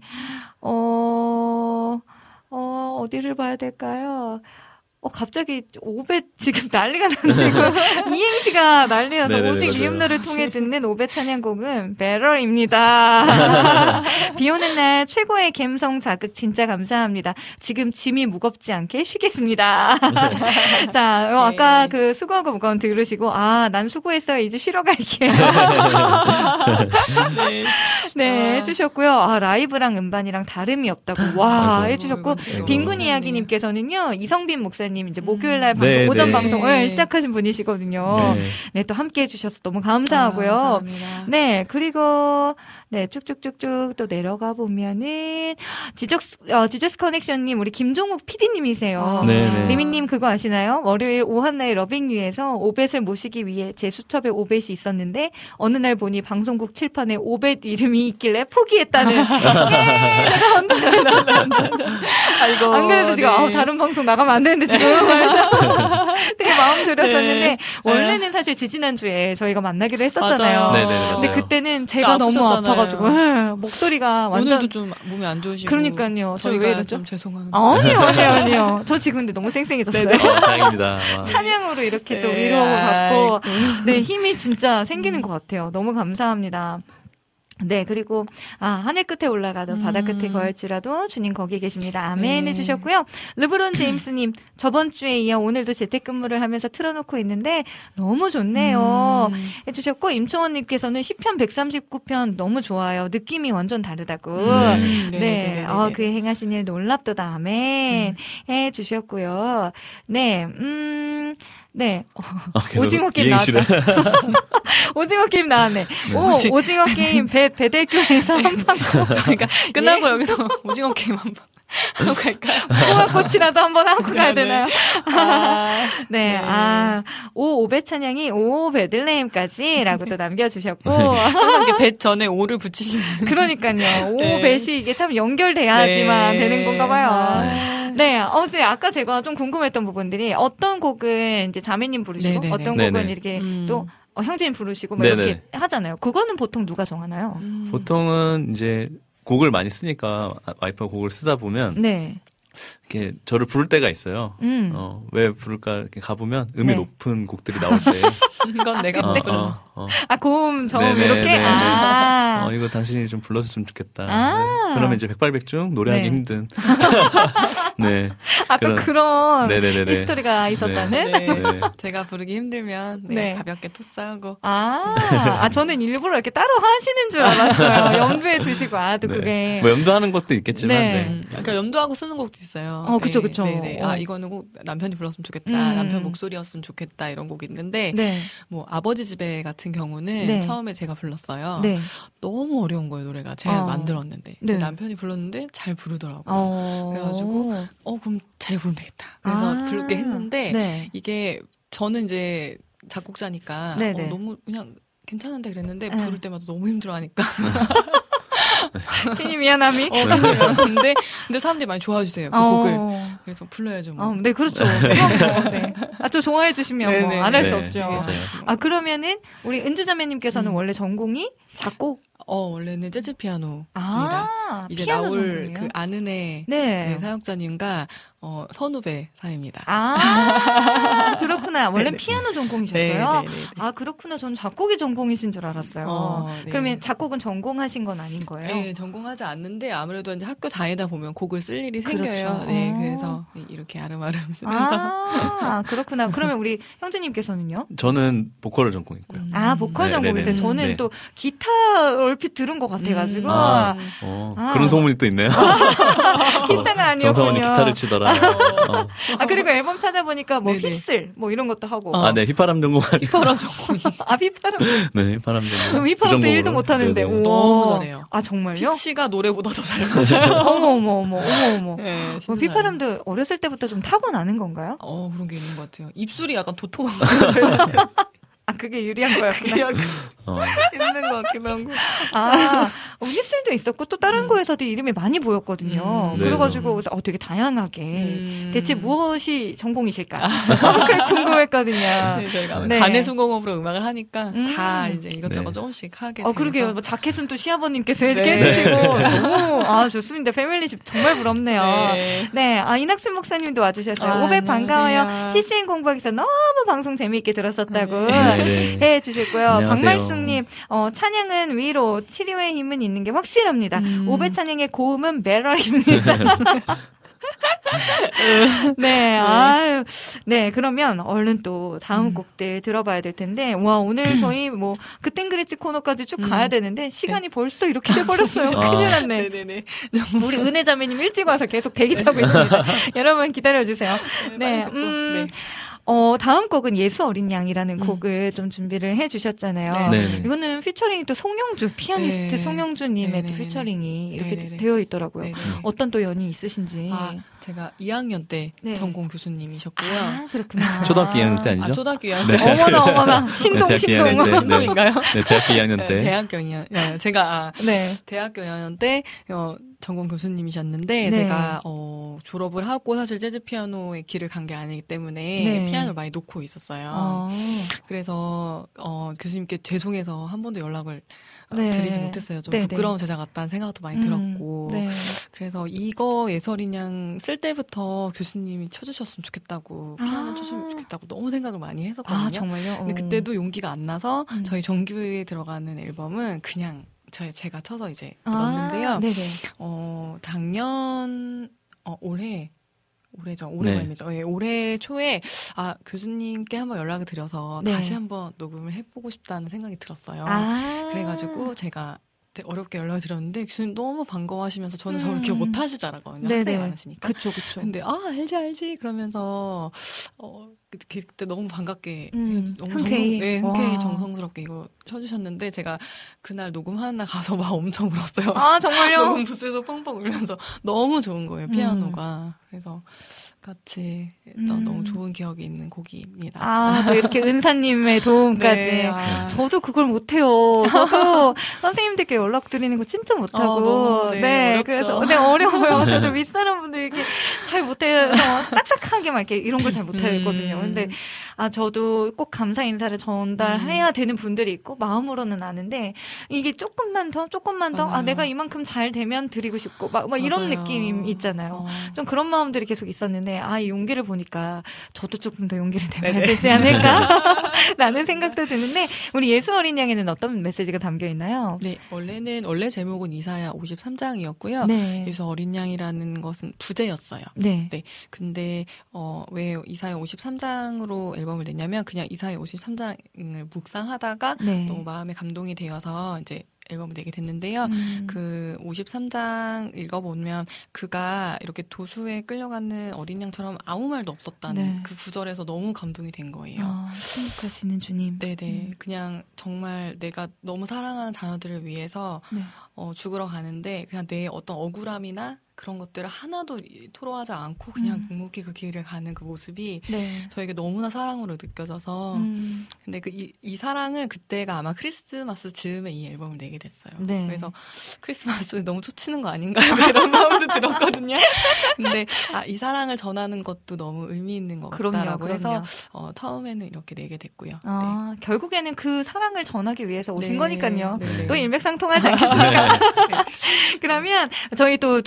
어디를 봐야 될까요? 갑자기 500 지금 난리가 났는데 이행시가 난리여서 오직 이음노를 통해 듣는 500 찬양곡은 배럴입니다. 비 오는 날 최고의 감성 자극 진짜 감사합니다. 지금 짐이 무겁지 않게 쉬겠습니다. 자, 아까 그 수고하고 무거운 들으시고 난 수고했어요. 이제 쉬러 갈게요. 네, 해주셨고요. 라이브랑 음반이랑 다름이 없다고 해주셨고 빈군 이야기님께서는요 이성빈 목사님 이제 목요일날 방송, 오전 방송을 시작하신 분이시거든요. 네, 또 함께 해주셔서 너무 감사하고요. 감사합니다. 네, 그리고 네, 쭉쭉쭉쭉 또 내려가 보면은 지저스 커넥션님 우리 김종욱 PD님이세요. 리미님 그거 아시나요? 월요일 오한나의 러빙유에서 오벳을 모시기 위해 제 수첩에 오벳이 있었는데 어느 날 보니 방송국 칠판에 오벳 이름이 있길래 포기했다는. 아이고. 안 그래도 지금 다른 방송 나가면 안 되는데 지금 되게 마음 졸였었는데 원래는 사실 지지난주에 저희가 만나기로 했었잖아요. 근데 그때는 제가 너무 아파가지고 목소리가 완전 오늘도 좀 몸이 안 좋으시고 그러니까요. 저희가 왜 이러죠? 좀 죄송합니다. 아니요. 저 지금 근데 너무 쌩쌩해졌어요. 다행입니다. 찬양으로 이렇게 또 위로받고 네, 힘이 진짜 생기는 것 같아요. 너무 감사합니다. 네, 그리고 하늘 끝에 올라가도 바다 끝에 거할지라도 주님 거기 계십니다. 아멘 해주셨고요. 르브론 제임스님 저번 주에 이어 오늘도 재택근무를 하면서 틀어놓고 있는데 너무 좋네요 해주셨고 임초원님께서는 시편 139편 너무 좋아요. 느낌이 완전 다르다고. 네, 그의 행하신 일 놀랍도다. 아멘 해주셨고요. 네, 네. 오징어 게임 나왔다. 오징어 게임 나왔네. 오징어 게임 배대교에서 한판. 그러니까 끝나고 여기서 오징어 게임 한번 하고 갈까요? 호화꽃이라도 한번 하고 가야 되나요? 네. 오 오배 찬양이 오 베들레헴까지라고 또 남겨주셨고. 항상 이게 배 전에 오를 붙이시는. 그러니까요. 오 배시 이게 참 연결돼야지만 되는 건가 봐요. 네. 근데 아까 제가 좀 궁금했던 부분들이 어떤 곡은 이제 자매님 부르시고 어떤 곡은 이렇게 또 형제님 부르시고 뭐 이렇게 하잖아요. 그거는 보통 누가 정하나요? 보통은 이제 곡을 많이 쓰니까 와이프가 곡을 쓰다 보면 이렇게 저를 부를 때가 있어요. 왜 부를까 이렇게 가보면 음이 높은 곡들이 나올 때 이건 내가 부르는 고음 저음 이렇게 이거 당신이 좀 불러줬으면 좋겠다. 그러면 이제 백발백중 노래하기 힘든. 네. 또 그런 히스토리가 있었다는. 제가 부르기 힘들면 가볍게 토스하고. 저는 일부러 이렇게 따로 하시는 줄 알았어요. 염두에 두시고 또 그게. 뭐 염두하는 것도 있겠지만. 그러니까 염두하고 쓰는 곡도 있어요. 그쵸. 이거는 꼭 남편이 불렀으면 좋겠다. 남편 목소리였으면 좋겠다. 이런 곡이 있는데 뭐 아버지 집에 같은 경우는 처음에 제가 불렀어요. 너무 어려운 거예요, 노래가. 제가 만들었는데. 남편이 불렀는데 잘 부르더라고요. 그래가지고 그럼 잘 부르면 되겠다. 그래서 부르게 했는데 이게 저는 이제 작곡자니까 너무 그냥 괜찮은데 그랬는데 부를 때마다 너무 힘들어하니까. 괜히 미안함이. 근데 사람들이 많이 좋아해 주세요. 그 곡을. 그래서 불러야죠. 뭐. 네, 그렇죠. 또 좋아해 주시면 뭐 안 할 수 없죠. 그러면은 우리 은주자매님께서는 원래 전공이 작곡? 원래는 재즈 피아노입니다. 이제 피아노 나올 전공이에요? 그 아는 애 사역자님과 선후배 사이입니다. 그렇구나. 원래 피아노 전공이셨어요? 그렇구나. 전 작곡이 전공이신 줄 알았어요. 그러면 작곡은 전공하신 건 아닌 거예요? 네, 전공하지 않는데 아무래도 이제 학교 다니다 보면 곡을 쓸 일이 생겨요. 네, 그래서 이렇게 아름아름 쓰면서. 그렇구나. 그러면 우리 형제님께서는요? 저는 보컬을 전공했고요. 보컬 전공이세요. 저는 또 기타 얼핏 들은 것 같아가지고. 그런 소문이 또 있네요. 기타가 아니었군요. 정성원이 기타를 치더라. 그리고 앨범 찾아보니까 뭐 휘슬 뭐 이런 것도 하고. 네, 휘파람 전공. 휘파람 전공이. 휘파람. 네, 휘파람 전공. 저 휘파람도 1도 못하는데. 너무 잘해요. 정말요? 피치가 노래보다 더 잘 맞아요. 어머. 네, 휘파람도 어렸을 때부터 좀 타고나는 건가요? 그런 게 있는 것 같아요. 입술이 약간 도톰한 것 같아요. 그게 유리한 거였구나. 있는 것 같기도 하고. 휘슬도 있었고 또 다른 거에서도 이름이 많이 보였거든요. 그래가지고 되게 다양하게 대체 무엇이 전공이실까? 그걸 궁금했거든요. 네, 저희가 간의 수공업으로 음악을 하니까 다 이제 이것저것 조금씩 하게 돼서. 그러게요. 자켓은 또 시아버님께서 이렇게 해주시고 너무 좋습니다. 패밀리십 정말 부럽네요. 네, 이낙춘 목사님도 와주셨어요. 500 반가워요. CCM 공부하기 위해서 너무 방송 재미있게 들었었다고 해주셨고요. 박말숙님, 찬양은 위로, 치료의 힘은 있는 게 확실합니다. 500 찬양의 고음은 매럴입니다. 네, 그러면 얼른 또 다음 곡들 들어봐야 될 텐데, 오늘 저희 그땐 그랬지 코너까지 쭉 가야 되는데, 시간이 벌써 이렇게 돼버렸어요. 큰일 났네. 네네네. 우리 은혜 자매님 일찍 와서 계속 대기 타고 있습니다. 여러분 기다려주세요. 네, 다음 곡은 예수 어린 양이라는 곡을 좀 준비를 해주셨잖아요. 네. 이거는 피처링이 또 송영주, 피아니스트 송영주님의 또 피처링이 이렇게 되어 있더라고요. 네네. 어떤 또 연이 있으신지. 제가 2학년 때 전공 교수님이셨고요. 그렇구나. 초등학교 2학년 때 아니죠? 초등학교 2학년 때. 네. 어머나. 신동인가요? 네, 대학교 2학년 때. 대학교 2학년. 제가 대학교 2학년 때 전공 교수님이셨는데 제가 졸업을 하고 사실 재즈 피아노의 길을 간 게 아니기 때문에 피아노를 많이 놓고 있었어요. 그래서 교수님께 죄송해서 한 번도 연락을 드리지 못했어요. 좀 부끄러운 제자 같다는 생각도 많이 들었고. 그래서 이거 예설인 양 쓸 때부터 교수님이 쳐주셨으면 좋겠다고, 피아노 쳐주셨으면 좋겠다고 너무 생각을 많이 했었거든요. 정말요? 근데 그때도 용기가 안 나서 저희 정규에 들어가는 앨범은 그냥 제가 쳐서 이제 넣었는데요. 작년, 올해죠. 올해 말이죠. 올해 초에 교수님께 한번 연락을 드려서 다시 한번 녹음을 해보고 싶다는 생각이 들었어요. 그래가지고 제가 되게 어렵게 연락을 드렸는데 교수님 너무 반가워하시면서 저는 저를 기억 못 하실 줄 알았거든요. 학생이 많으시니까. 그쵸. 근데 알지 그러면서 그때 너무 반갑게 너무 흔쾌히 정성스럽게 이거 쳐주셨는데 제가 그날 녹음하는 날 가서 막 엄청 울었어요. 정말요? 녹음 부스에서 뻥뻥 울면서 너무 좋은 거예요, 피아노가. 그래서 같이 너무 좋은 기억이 있는 곡입니다. 또 이렇게 은사님의 도움까지. 저도 그걸 못해요. 저도 선생님들께 연락드리는 거 진짜 못하고. 그래서 어려워요. 저도 윗사람분들 이렇게 잘 못해서 싹싹하게 막 이렇게 이런 걸 잘 못하거든요. 근데 저도 꼭 감사 인사를 전달해야 되는 분들이 있고 마음으로는 아는데 이게 조금만 더 내가 이만큼 잘 되면 드리고 싶고 막 이런 느낌 있잖아요. 좀 그런 마음들이 계속 있었는데 이 용기를 보니까 저도 조금 더 용기를 내야 되지 않을까라는 생각도 드는데 우리 예수 어린 양에는 어떤 메시지가 담겨 있나요? 네, 원래 제목은 이사야 53장이었고요. 예수 어린 양이라는 것은 부제였어요. 근데 왜 이사야 53장으로 앨범을 냈냐면 그냥 이사야 53장을 묵상하다가 너무 마음에 감동이 되어서 이제 앨범을 내게 됐는데요. 그 53장 읽어보면 그가 이렇게 도수에 끌려가는 어린 양처럼 아무 말도 없었다는 그 구절에서 너무 감동이 된 거예요. 행복하시는 주님. 네네. 그냥 정말 내가 너무 사랑하는 자녀들을 위해서 죽으러 가는데 그냥 내 어떤 억울함이나 그런 것들을 하나도 토로하지 않고 그냥 묵묵히 그 길을 가는 그 모습이 저에게 너무나 사랑으로 느껴져서 근데 이 사랑을 그때가 아마 크리스마스 즈음에 이 앨범을 내게 됐어요. 그래서 크리스마스 너무 초치는 거 아닌가요? 이런 마음도 들었거든요. 근데 이 사랑을 전하는 것도 너무 의미 있는 것 같다라고 해서 처음에는 이렇게 내게 됐고요. 결국에는 그 사랑을 전하기 위해서 오신 거니까요. 또 일맥상통하지 않겠습니까? 그러면 저희 또 두 분의 라이브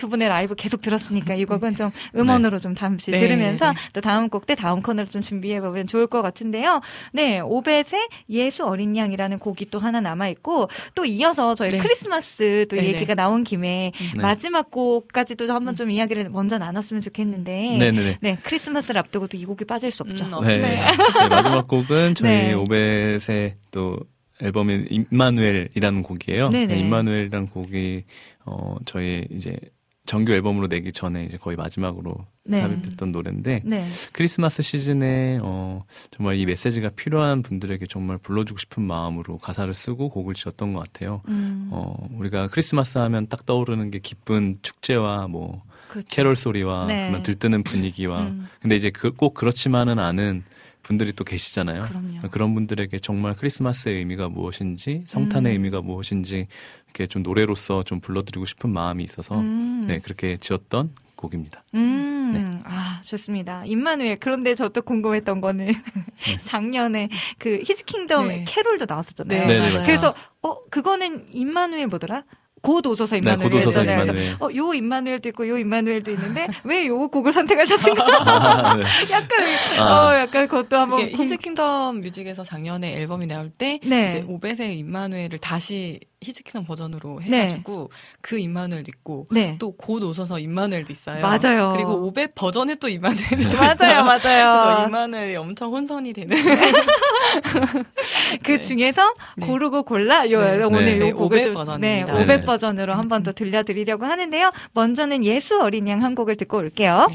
라이브 계속 들었으니까 이 곡은 좀 음원으로 좀 잠시 들으면서 또 다음 곡 때 다음 코너를 좀 준비해보면 좋을 것 같은데요. 네, 오벳의 예수 어린 양이라는 곡이 또 하나 남아있고 또 이어서 저희 크리스마스 또 얘기가 나온 김에 마지막 곡까지도 한번 좀 이야기를 먼저 나눴으면 좋겠는데 네, 크리스마스를 앞두고 또 이 곡이 빠질 수 없죠. 네. 마지막 곡은 저희 오벳의 또 앨범인 임마누엘이라는 곡이에요. 임마누엘이라는 곡이 저희 이제 정규 앨범으로 내기 전에 이제 거의 마지막으로 삽입됐던 노래인데 크리스마스 시즌에 정말 이 메시지가 필요한 분들에게 정말 불러주고 싶은 마음으로 가사를 쓰고 곡을 지었던 것 같아요. 우리가 크리스마스 하면 딱 떠오르는 게 기쁜 축제와 뭐 그렇죠. 캐롤 소리와 그런 들뜨는 분위기와 근데 이제 꼭 그렇지만은 않은 분들이 또 계시잖아요. 그럼요. 그런 분들에게 정말 크리스마스의 의미가 무엇인지 성탄의 의미가 무엇인지 이렇게 좀 노래로서 좀 불러드리고 싶은 마음이 있어서 네 그렇게 지었던 곡입니다. 아 좋습니다. 임마누엘. 그런데 저 또 궁금했던 거는 작년에 그 히즈킹덤 캐롤도 나왔었잖아요. 네, 그래서 그거는 임마누엘 뭐더라? 곧 오소서 임마누엘. 곧 오소서 임마누엘. 그래서 요 임마누엘도 있고 요 임마누엘도 있는데 왜 요 곡을 선택하셨을까? 약간 그것도 한번 히즈킹덤 뮤직에서 작년에 앨범이 나올 때 이제 오벳의 임마누엘을 다시 히즈킹덤 버전으로 해가지고 그 임마누엘도 있고 또 곧 오셔서 임마누엘도 있어요. 맞아요. 그리고 오벳 버전에 또 임마누엘이 또 있어요. 맞아요. 그래서 임마누엘이 엄청 혼선이 되는. 그 중에서 고르고 골라 오늘 요 오벳 버전입니다. 오벳 버전으로 한번 더 들려드리려고 하는데요. 먼저는 예수 어린 양 한 곡을 듣고 올게요.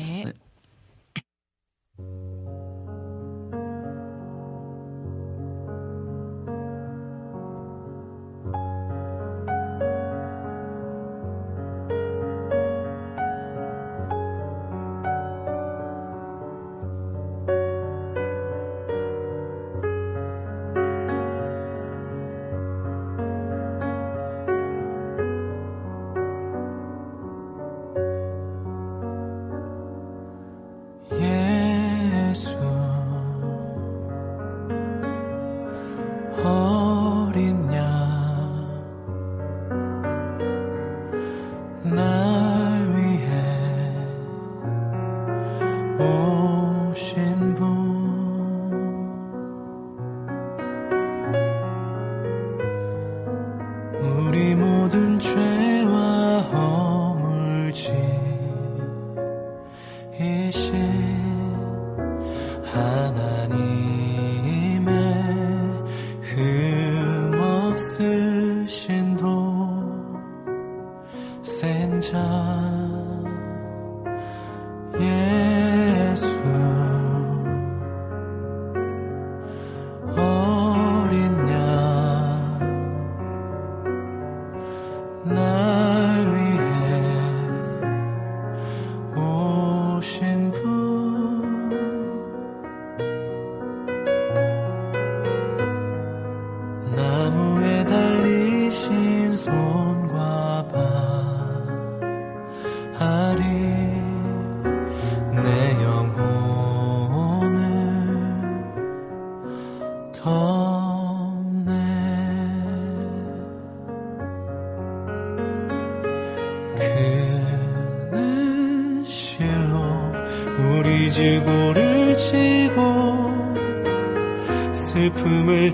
그는 실로 우리 지고를 치고 슬픔을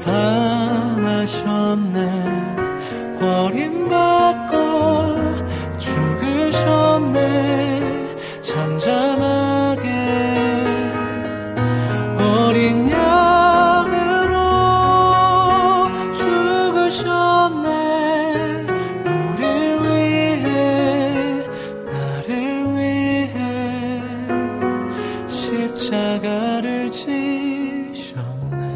당하셨네. 버림받고 죽으셨네. 잠잠하게 어린 양으로 죽으셨네. 우릴 위해 나를 위해 십자가를 지셨네.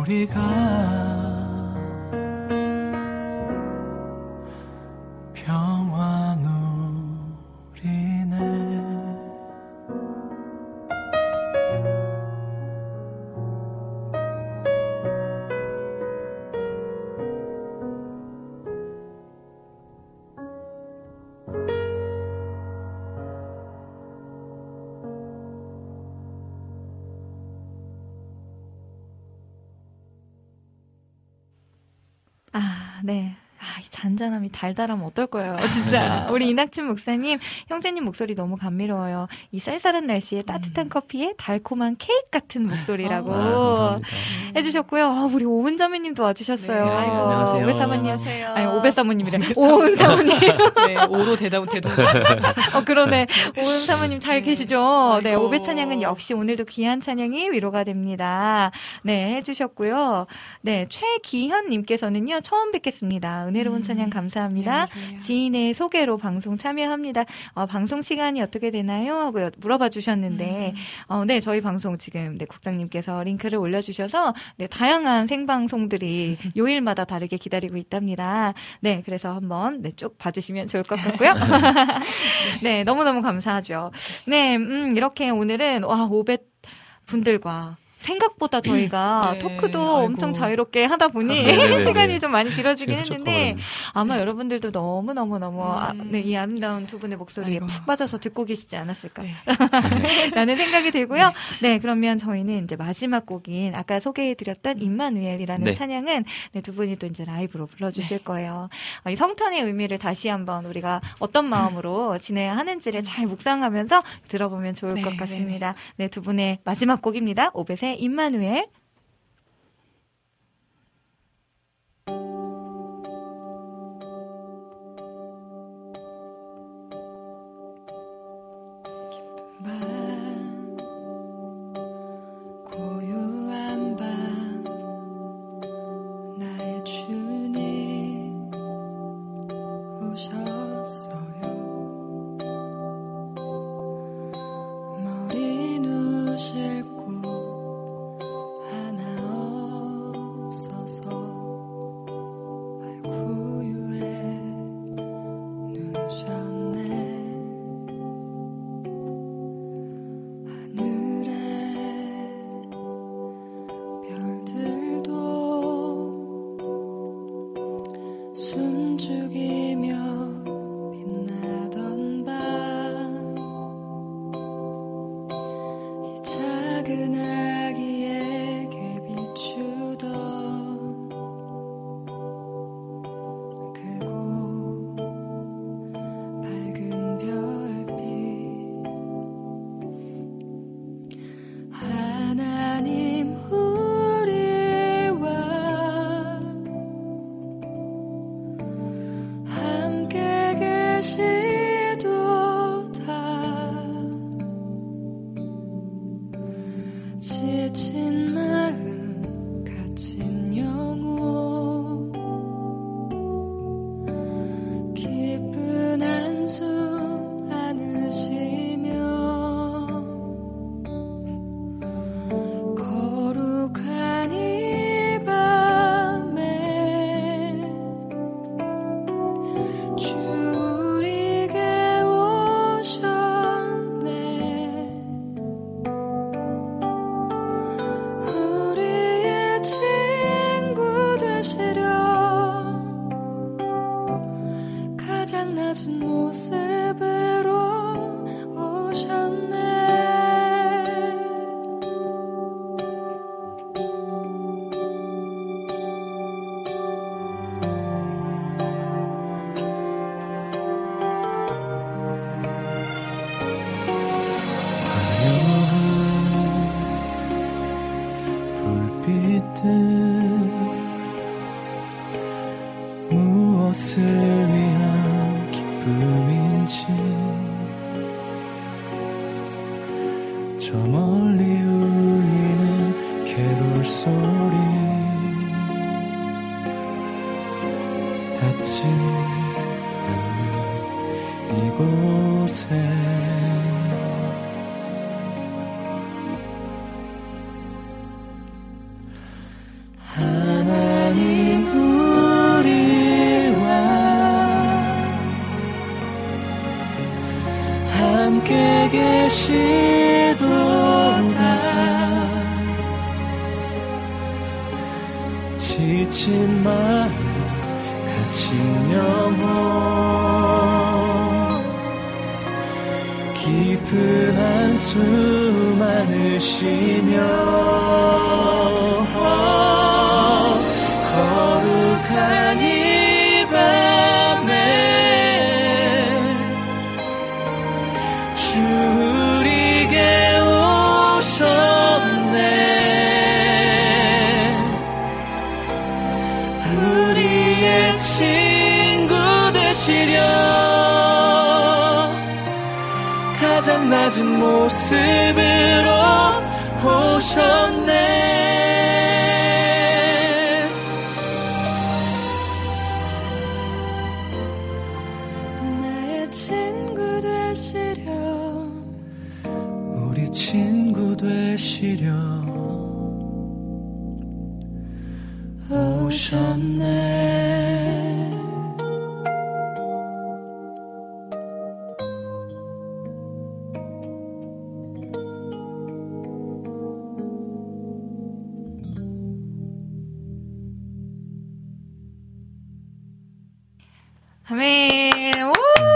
우리가 평화 누리네. 네. 이 잔잔함이 달달하면 어떨 거예요, 진짜. 우리 이낙춘 목사님, 형제님 목소리 너무 감미로워요. 이 쌀쌀한 날씨에 따뜻한 커피에 달콤한 케이크 같은 목소리라고 해주셨고요. 우리 오은 자매님도 와주셨어요. 네, 안녕하세요. 오배 사모님. 아니, 오배 사모님이래. 오은 사모님. 네, 오로 대동사. 그러네. 오은 사모님 잘 계시죠? 네, 오배 찬양은 역시 오늘도 귀한 찬양이 위로가 됩니다. 네, 해주셨고요. 네, 최기현님께서는요, 처음 뵙겠습니다. 은혜로운 찬양 감사합니다. 네, 지인의 소개로 방송 참여합니다. 방송 시간이 어떻게 되나요? 하고 물어봐 주셨는데, 네, 저희 방송 지금, 네, 국장님께서 링크를 올려주셔서, 네, 다양한 생방송들이 요일마다 다르게 기다리고 있답니다. 네, 그래서 한번, 네, 쭉 봐주시면 좋을 것 같고요. 네, 너무너무 감사하죠. 네, 이렇게 오늘은, 500 분들과, 생각보다 저희가 네, 토크도 엄청 자유롭게 하다 보니 시간이 좀 많이 길어지긴 했는데 아마 여러분들도 너무너무 네, 이 아름다운 두 분의 목소리에 푹 빠져서 듣고 계시지 않았을까 라는 생각이 들고요. 네, 그러면 저희는 이제 마지막 곡인 아까 소개해드렸던 임마누엘이라는 찬양은 네, 두 분이 또 이제 라이브로 불러주실 거예요. 이 성탄의 의미를 다시 한번 우리가 어떤 마음으로 지내야 하는지를 잘 묵상하면서 들어보면 좋을 것 같습니다. 네, 두 분의 마지막 곡입니다. 오벳의 임마누엘. 고요한 밤 나의 주님 오셨어요. 머리 누실 곳 하나 없어서 구유에 누우셨네. 숨죽이며 빛나던 밤 이 작은 아기에게 비추던 그곳 밝은 별빛 하나님 지친 마음 갇힌 영혼 깊은 한숨 안으시며 거룩한 이 밤에 주 우리에게 오셨네. 친구 되시려 가장 낮은 모습으로 오셨네. 무엇을 위한 기쁨인지 저 멀리 울리는 캐롤 소리 닿지 않는 이곳에 지친 마음 갇힌 영혼 깊은 한숨만을 쉬며 거룩한 이 밤에 주 우리에게 오셨네. 우리의 친구 되시려 가장 낮은 모습으로 오셨네. 나의 친구 되시려 우리 친구 되시려 오셨네. 아멘. 오!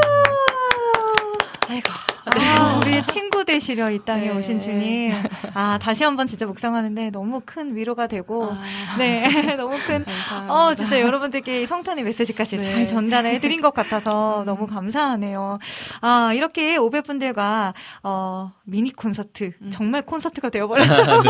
아이고. 우리 친구 되시려 이 땅에 오신 주님. 다시 한번 진짜 묵상하는데 너무 큰 위로가 되고, 네, 너무 큰, 진짜 여러분들께 성탄의 메시지까지 잘 전달해 드린 것 같아서 너무 감사하네요. 이렇게 500분들과, 미니 콘서트, 정말 콘서트가 되어버렸어요.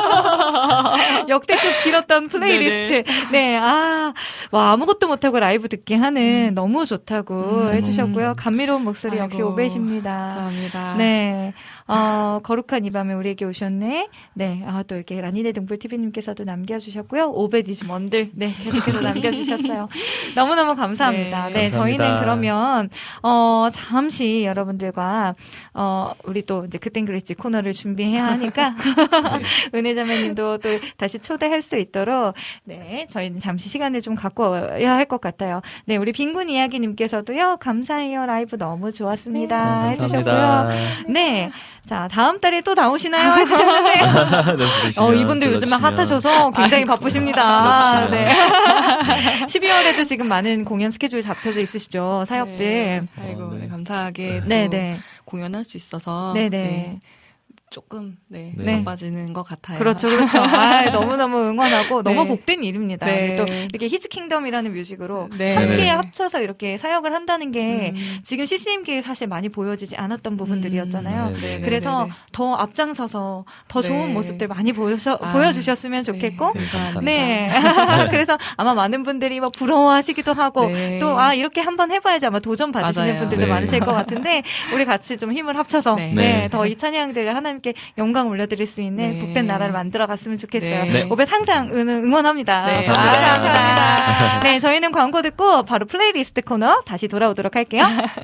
역대급 길었던 플레이리스트. 네, 아무것도 못하고 라이브 듣게 하는 너무 좋다고 해주셨고요. 감미로운 목소리 역시 오베십니다. 감사합니다. 네. 거룩한 이 밤에 우리에게 오셨네. 네. 또 이렇게 라니네 등불TV님께서도 남겨주셨고요. 오베디즈 먼들. 네. 계속해서 남겨주셨어요. 너무너무 감사합니다. 네. 감사합니다. 저희는 그러면, 잠시 여러분들과, 우리 또 이제 그땐 그랬지 코너를 준비해야 하니까, 은혜자매님도 또 다시 초대할 수 있도록, 네. 저희는 잠시 시간을 좀 갖고 와야 할 것 같아요. 네. 우리 빈군 이야기님께서도요. 감사해요. 라이브 너무 좋았습니다. 해주셨고요. 네. 자, 다음 달에 또 나오시나요? 해주셨는데. 이분들 요즘에 핫하셔서 굉장히 바쁘십니다. 네. 12월에도 지금 많은 공연 스케줄 잡혀져 있으시죠? 사역들. 네. 아이고, 네, 감사하게 또 공연할 수 있어서. 네네. 조금 바빠지는 것 같아요. 그렇죠. 너무너무 응원하고 너무 복된 일입니다. 또 이렇게 히즈킹덤이라는 뮤직으로 함께 합쳐서 이렇게 사역을 한다는 게 지금 CCM교회 사실 많이 보여지지 않았던 부분들이었잖아요. 그래서 더 앞장서서 더 좋은 모습들 많이 보여주셨으면 좋겠고, 네. 그래서 아마 많은 분들이 막 부러워하시기도 하고 또 이렇게 한번 해봐야지 아마 도전 받으시는 분들도 많으실 것 같은데 우리 같이 좀 힘을 합쳐서 더 이 찬양들을 하나님께 영광 올려드릴 수 있는 복된 나라를 만들어 갔으면 좋겠어요. 오벳 항상 응원합니다. 감사합니다. 네, 저희는 광고 듣고 바로 플레이리스트 코너 다시 돌아오도록 할게요.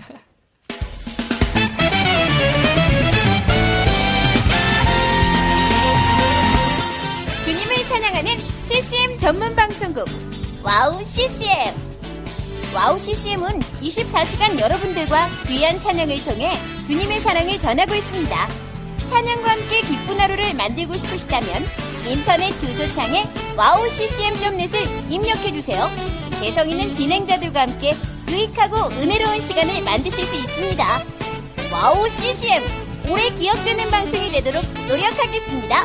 주님을 찬양하는 CCM 전문 방송국 와우 CCM. 와우 CCM은 24시간 여러분들과 귀한 찬양을 통해 주님의 사랑을 전하고 있습니다. 찬양과 함께 기쁜 하루를 만들고 싶으시다면 인터넷 주소창에 wowccm.net을 입력해주세요. 개성 있는 진행자들과 함께 유익하고 은혜로운 시간을 만드실 수 있습니다. 와우 CCM, 오래 기억되는 방송이 되도록 노력하겠습니다.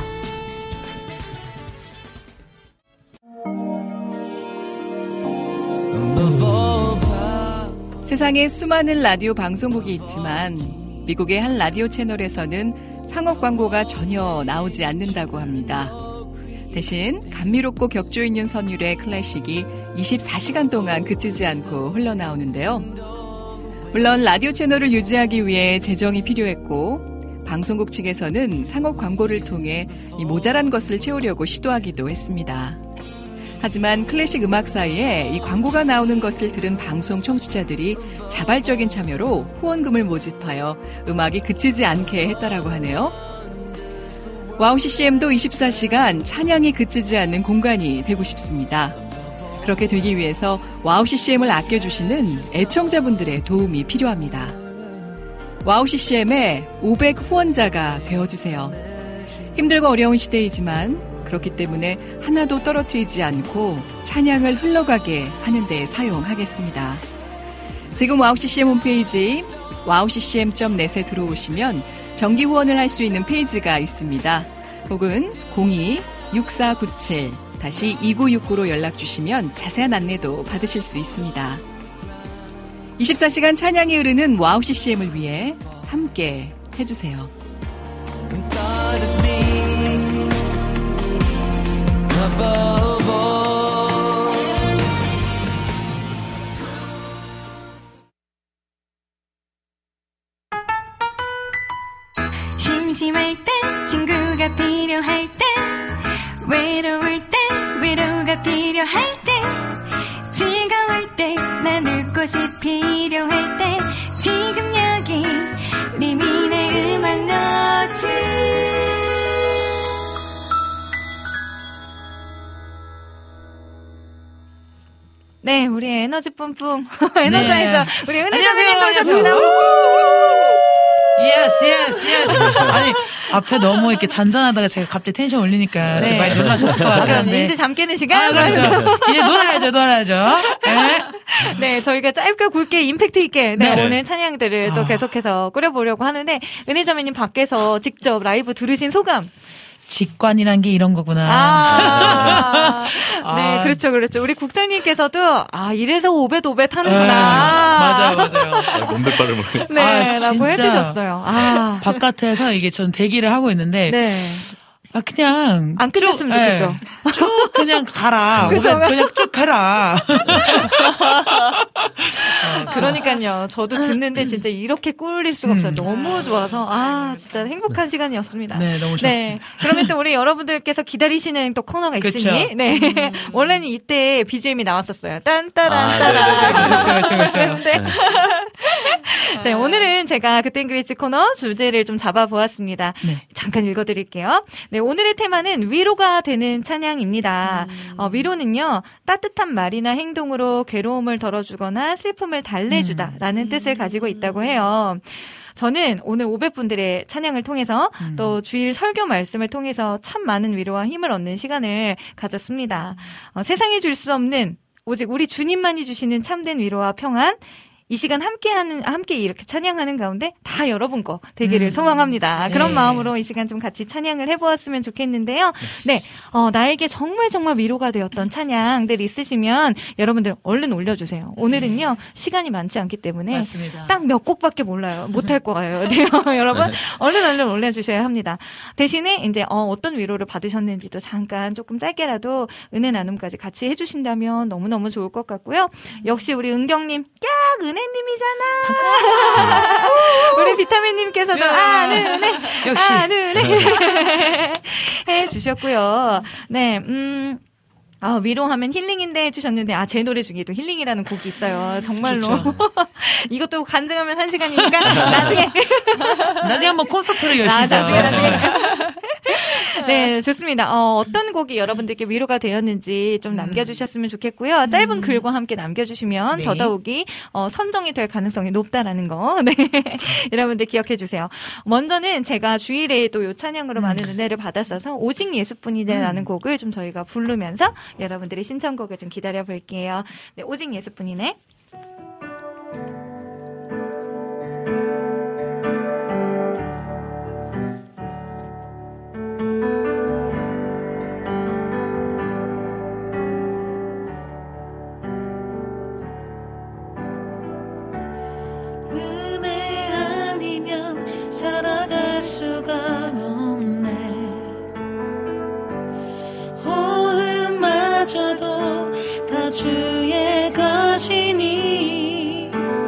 세상에 수많은 라디오 방송국이 있지만 미국의 한 라디오 채널에서는 상업 광고가 전혀 나오지 않는다고 합니다. 대신 감미롭고 격조 있는 선율의 클래식이 24시간 동안 그치지 않고 흘러나오는데요. 물론 라디오 채널을 유지하기 위해 재정이 필요했고 방송국 측에서는 상업 광고를 통해 이 모자란 것을 채우려고 시도하기도 했습니다. 하지만 클래식 음악사에 이 광고가 나오는 것을 들은 방송 청취자들이 자발적인 참여로 후원금을 모집하여 음악이 그치지 않게 했다라고 하네요. 와우 CCM도 24시간 찬양이 그치지 않는 공간이 되고 싶습니다. 그렇게 되기 위해서 와우 CCM을 아껴주시는 애청자분들의 도움이 필요합니다. 와우 CCM의 500 후원자가 되어주세요. 힘들고 어려운 시대이지만 그렇기 때문에 하나도 떨어뜨리지 않고 찬양을 흘러가게 하는 데 사용하겠습니다. 지금 와우CCM 홈페이지 wowccm.net에 들어오시면 정기 후원을 할 수 있는 페이지가 있습니다. 혹은 02-6497-2969로 연락 주시면 자세한 안내도 받으실 수 있습니다. 24시간 찬양이 흐르는 와우CCM을 위해 함께 해주세요. 심심할 때 친구가 필요할 때 외로울 때 위로가 필요할 때 즐거울 때 나눌 곳이 필요할 때 지금 여기 리민의 음악노트. 네, 우리 에너지 뿜뿜 에너자이저 네. 우리 은혜자매님도 오셨습니다. 예스. 아니 앞에 너무 이렇게 잔잔하다가 제가 갑자기 텐션 올리니까 네. 많이 놀라셨을 것 같아요. 그럼 이제 잠 깨는 시간? 그렇죠. 이제 놀아야죠. 네. 네, 저희가 짧게 굵게 임팩트 있게 네. 오늘 찬양들을 또 계속해서 꾸려보려고 하는데 은혜자매님 밖에서 직접 라이브 들으신 소감? 직관이란 게 이런 거구나. 네, 그렇죠. 우리 국장님께서도 이래서 5배 하는구나. 맞아요. 몸백 발음을. 네, 라고 해주셨어요. 바깥에서 이게 전 대기를 하고 있는데. 네. 그냥. 안 끝냈으면 좋겠죠. 쭉 그냥 가라. 그냥 쭉 가라. 그러니까요. 저도 듣는데 진짜 이렇게 꿀릴 수가 없어요. 너무 좋아서. 진짜 행복한 시간이었습니다. 네, 너무 좋습니다. 네. 그러면 또 우리 여러분들께서 기다리시는 또 코너가 있으니. 그쵸. 네. 원래는 이때 BGM이 나왔었어요. 딴따란따란. 그렇죠. 자, 오늘은 제가 그땐 그랬지 코너 주제를 좀 잡아보았습니다. 네. 잠깐 읽어드릴게요. 네, 오늘의 테마는 위로가 되는 찬양입니다. 위로는요, 따뜻한 말이나 행동으로 괴로움을 덜어주거나 슬픔을 달래주다라는 뜻을 가지고 있다고 해요. 저는 오늘 500분들의 찬양을 통해서 또 주일 설교 말씀을 통해서 참 많은 위로와 힘을 얻는 시간을 가졌습니다. 세상에 줄 수 없는 오직 우리 주님만이 주시는 참된 위로와 평안, 이 시간 함께 이렇게 찬양하는 가운데 다 여러분 거 되기를 소망합니다. 네. 그런 마음으로 이 시간 좀 같이 찬양을 해보았으면 좋겠는데요. 네, 나에게 정말 위로가 되었던 찬양들 있으시면 여러분들 얼른 올려주세요. 오늘은요 시간이 많지 않기 때문에 딱 몇 곡밖에 몰라요. 못할 거예요. 여러분 얼른 올려주셔야 합니다. 대신에 이제 어떤 위로를 받으셨는지도 잠깐 조금 짧게라도 은혜 나눔까지 같이 해주신다면 너무너무 좋을 것 같고요. 역시 우리 은경님 은혜님이잖아. 우리 비타민님께서도 은혜 역시 은혜 해주셨고요. 네, 위로하면 힐링인데 해주셨는데, 제 노래 중에도 힐링이라는 곡이 있어요. 정말로. 이것도 간증하면 1시간이니까, 나중에 한번 콘서트를 여시죠. 나중에. 네, 좋습니다. 어떤 곡이 여러분들께 위로가 되었는지 좀 남겨주셨으면 좋겠고요. 짧은 글과 함께 남겨주시면 네. 더더욱이 선정이 될 가능성이 높다라는 거. 네. 여러분들 기억해주세요. 먼저는 제가 주일에 또 요 찬양으로 많은 은혜를 받았어서 오직 예수뿐이네라는 곡을 좀 저희가 부르면서 여러분들의 신청곡을 좀 기다려 볼게요. 네, 오직 예수뿐이네. 주의 것이니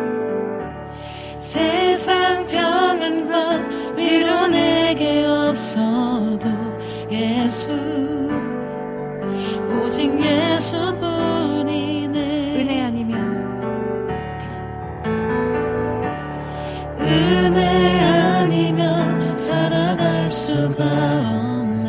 세상 평안과 위로 내게 없어도 예수 오직 예수뿐이네. 은혜 아니면 은혜 아니면 살아갈 수가 없네.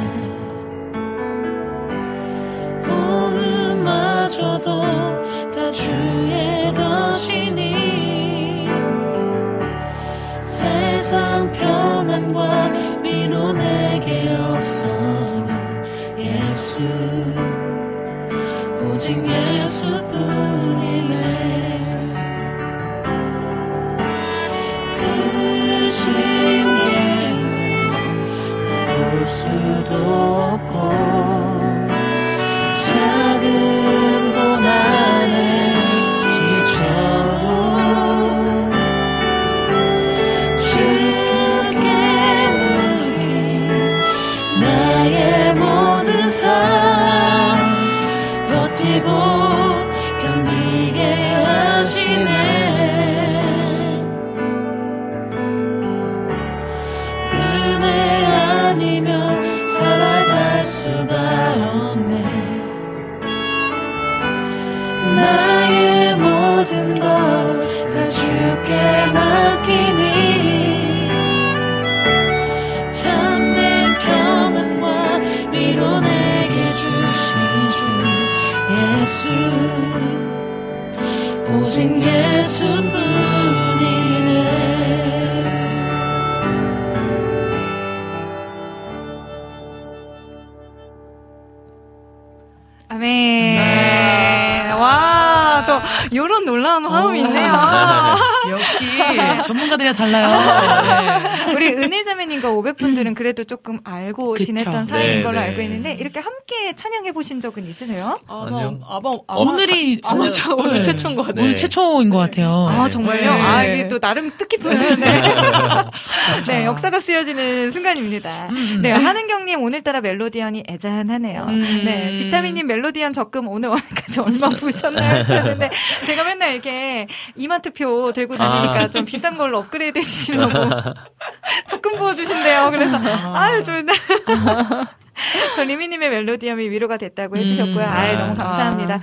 고음마저도 다 주의 것이니 세상 평안과 위로 내게 없어도 예수 오직 예수뿐이네 그 신께 다룰 수도 없고 작은 고난에 지쳐도 주께 맡긴 나의 모든 삶 버티고 견디게 하시네 은혜 아니면 살아갈 수가 없네 나의 모든 걸 다 주께 맡기니 참된 평안과 위로 내게 주신 주 예수 오직 예수뿐이네 아멘. 와, 또 요런 놀라운 화음이 있네요. 역시 전문가들이랑 달라요. 네. 우리 은혜자매님과 500분들은 그래도 조금 알고 그쵸. 지냈던 사이인 네, 걸로 네. 알고 있는데 이렇게 함께 찬양해 보신 적은 있으세요? 아니요. 오늘이 오늘 최초인 것 같아요. 오늘 최초인 것 같아요. 아, 정말요? 네. 아, 이게 또 나름 뜻깊은 네, 역사가 쓰여지는 순간입니다. 네, 한은경님 오늘따라 멜로디언이 애잔하네요. 네, 비타민님 멜로디언 적금 오늘 월까지 얼마 부으셨나요? 하셨는데 제가 맨날 이렇게 이마트표 들고 다니니까 좀 비싼 걸로 업그레이드 해주시려고 적금 부어주신대요. 그래서 아유 좋은데. 저 리미님의 멜로디언이 위로가 됐다고 해주셨고요. 아유 너무 감사합니다.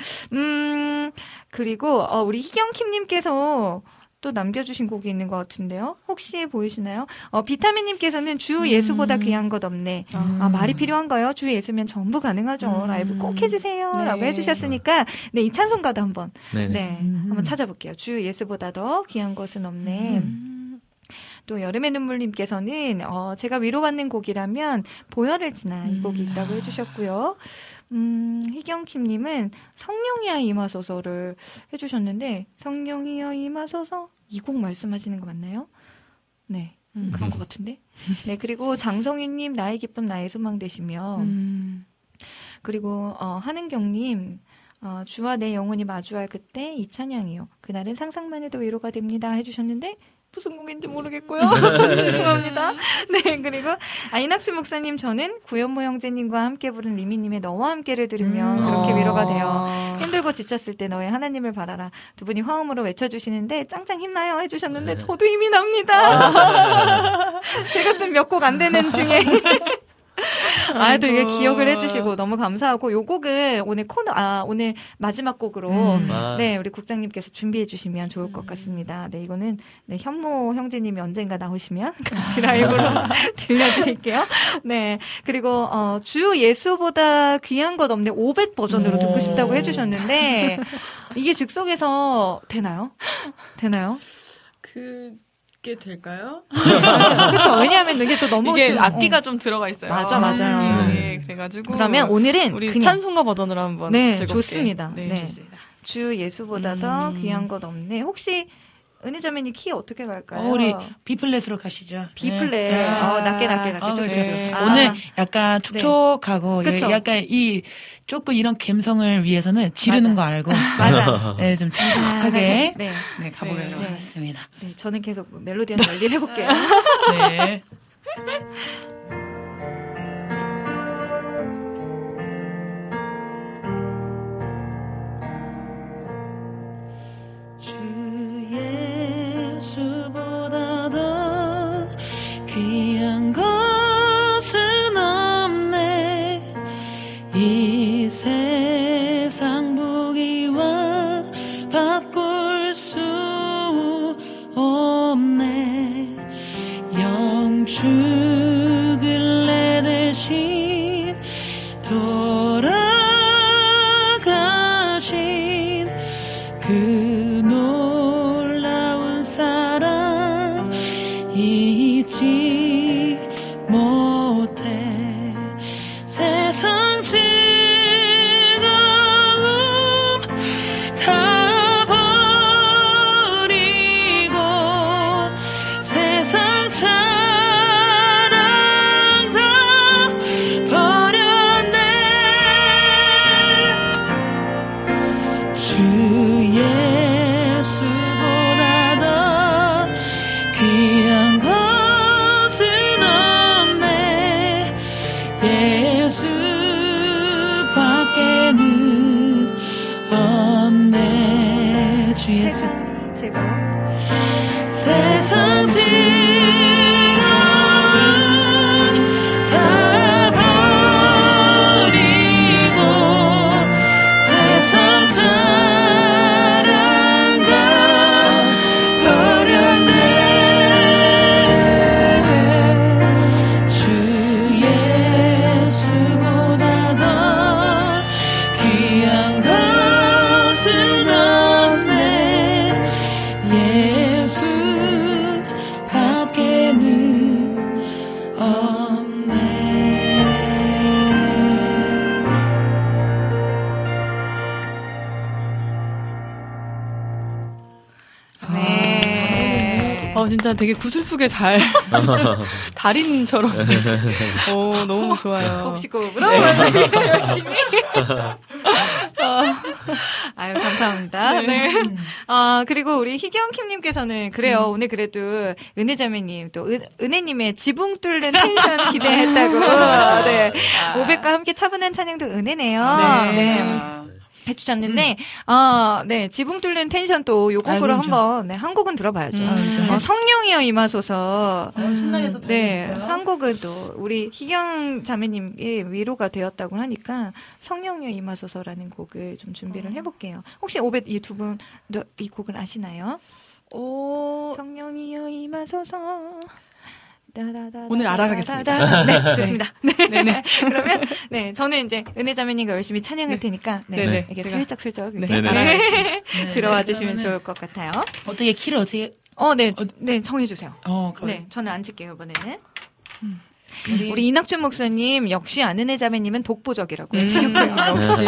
그리고 우리 희경킴님께서 또 남겨주신 곡이 있는 것 같은데요. 혹시 보이시나요? 비타민님께서는 주 예수보다 귀한 것 없네. 말이 필요한가요? 주 예수면 전부 가능하죠. 라이브 꼭 해주세요. 네. 라고 해주셨으니까 네, 이 찬송가도 한번 네네. 한번 찾아볼게요. 주 예수보다 더 귀한 것은 없네. 또 여름의 눈물님께서는 제가 위로받는 곡이라면 보혈을 지나 이 곡이 있다고 해주셨고요. 희경킴님은 성령이야 임하소서를 해주셨는데 성령이야 임하소서 이 곡 말씀하시는 거 맞나요? 네. 그런 것 같은데. 네, 그리고 장성윤님 나의 기쁨 나의 소망 되시며 그리고 한은경님 주와 내 영혼이 마주할 그때 이 찬양이요. 그날은 상상만 해도 위로가 됩니다 해주셨는데 무슨 곡인지 모르겠고요. 죄송합니다. 네, 그리고 이낙수 목사님 저는 구현모 형제님과 함께 부른 리미님의 너와 함께를 들으면 그렇게 위로가 돼요. 힘들고 지쳤을 때 너의 하나님을 바라라. 두 분이 화음으로 외쳐주시는데 짱짱 힘나요 해주셨는데 저도 힘이 납니다. 제가 쓴 몇 곡 안 되는 중에 되게 기억을 해주시고 너무 감사하고 요 곡은 오늘 오늘 마지막 곡으로 네 우리 국장님께서 준비해 주시면 좋을 것 같습니다. 네 이거는 네, 현모 형제님이 언젠가 나오시면 같이 라이브로 들려드릴게요. 네 그리고 주 예수보다 귀한 것 없네 500 버전으로 듣고 싶다고 해주셨는데 이게 즉석에서 되나요? 그게 될까요? 그렇죠. 왜냐하면 이게 또 너무 이게 악기가 좀 들어가 있어요. 맞아요. 네, 그래가지고 그러면 오늘은 우리 그냥 찬송가 버전으로 한번 즐겁게. 좋습니다. 네, 네. 좋습니다. 주 예수보다 더 귀한 것 없네. 혹시 은혜자매님 키 어떻게 갈까요? 우리 B플랫으로 가시죠. B플랫. 네. 낮게. 그렇죠. 오늘 약간 촉촉하고 약간 조금 이런 감성을 위해서는 지르는 거 알고 맞아. 네, 좀 침착하게 네, 가보도록 하겠습니다. 네, 저는 계속 멜로디언 열일 해볼게요. 네. 예수보다 더 귀한 것은 없네 이 세상 보기와 바꿀 수 없네 영 죽을래 대신 돌아가신 그 잊지 못해 세상 진짜 되게 구슬프게 잘 달인처럼. 너무 좋아요. 곱씹고으로 열심히. 아유, 감사합니다. 네. 그리고 우리 희경킴님께서는 그래요. 오늘 그래도 은혜자매님 또 은혜님의 지붕 뚫는 텐션 기대했다고. 네. 500과 함께 차분한 찬양도 은혜네요. 네. 해주셨는데, 네, 지붕 뚫는 텐션 또 요 곡으로 한번, 네, 한 곡은 들어봐야죠. 성령이여 임하소서. 신나게 또 네, 한 곡은 또 우리 희경 자매님의 위로가 되었다고 하니까 성령이여 임하소서라는 곡을 좀 준비를 해볼게요. 혹시 이 두 분, 이 곡을 아시나요? 성령이여 임하소서. 오늘 알아가겠습니다. 네, 좋습니다. 네. 그러면, 네, 저는 이제 은혜자매님과 열심히 찬양할 테니까, 네. 이게 슬쩍슬쩍 들어와 주시면 좋을 것 같아요. 어떻게, 키를 어떻게? 네, 정해주세요. 네, 저는 앉을게요, 이번에는. 우리 이낙준 목사님, 역시 아는혜자매님은 독보적이라고 해주셨고요. 역시.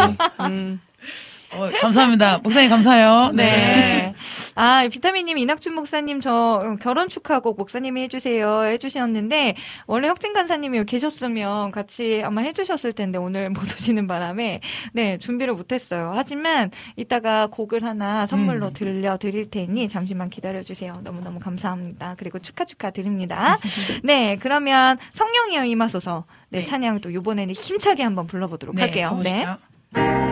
감사합니다. 목사님 감사해요. 네. 비타민님, 이낙준 목사님, 저 결혼 축하곡 목사님이 해주셨는데, 원래 혁진 간사님이 계셨으면 같이 아마 해주셨을 텐데, 오늘 못 오시는 바람에, 네, 준비를 못했어요. 하지만, 이따가 곡을 하나 선물로 들려드릴 테니, 잠시만 기다려주세요. 너무너무 감사합니다. 그리고 축하드립니다. 네, 그러면 성령이여 임하소서. 네, 찬양 또 이번에는 힘차게 한번 불러보도록 할게요. 가보시죠. 네.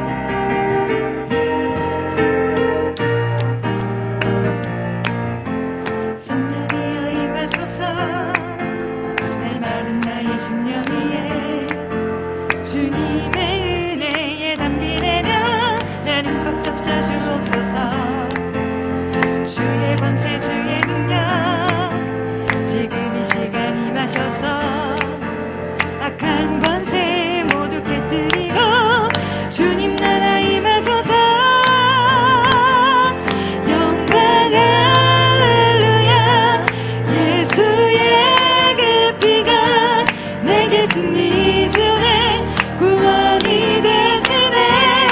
주님의 은혜에 담비 내려 나는 꽉 잡사 주옵소서. 주의 권세 주의 능력 지금 이 시간 임하셔서 악한 권세 모두 깨뜨리고 주님 나라 임하소서. 영광 할렐루야. 예수의 그 피가 내게 승리 주네 구원이 되시네.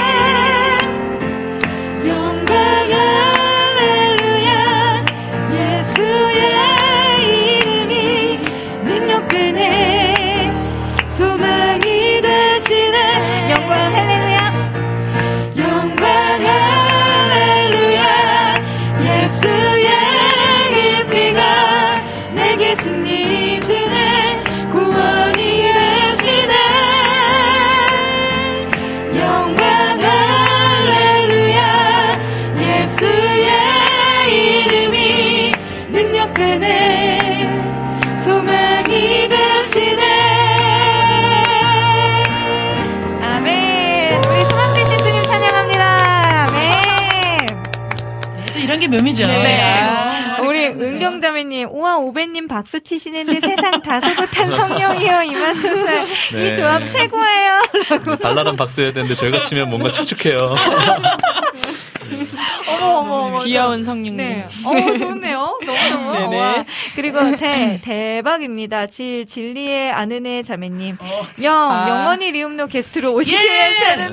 영광 할렐루야. 예수의 이름이 능력되네. 소망이 되시네. 영광 할렐루야. 영광 할렐루야. 예수의 이 피가 내게 승리 주네 구원이 되시네. 영광 할렐루야. 예수의 이름이 능력되네. 소망이 되시네. 아멘. 우리 소망 되신 주님 찬양합니다. 아멘. 이런 게 묘미죠. 우리 은경자매님, 우와, 오배님 박수 치시는데 세상 다소곳한 성령이여 임하소서. 이 조합 최고예요. 라고. 발랄한 박수여야 되는데 저희가 치면 뭔가 축축해요. 어머. 귀여운 성령님. 네. 좋네요. 너무너무. 네네. 그리고 대박입니다. 진리의 아는혜 자매님. 영원히 리움노 게스트로 오시겠다는데.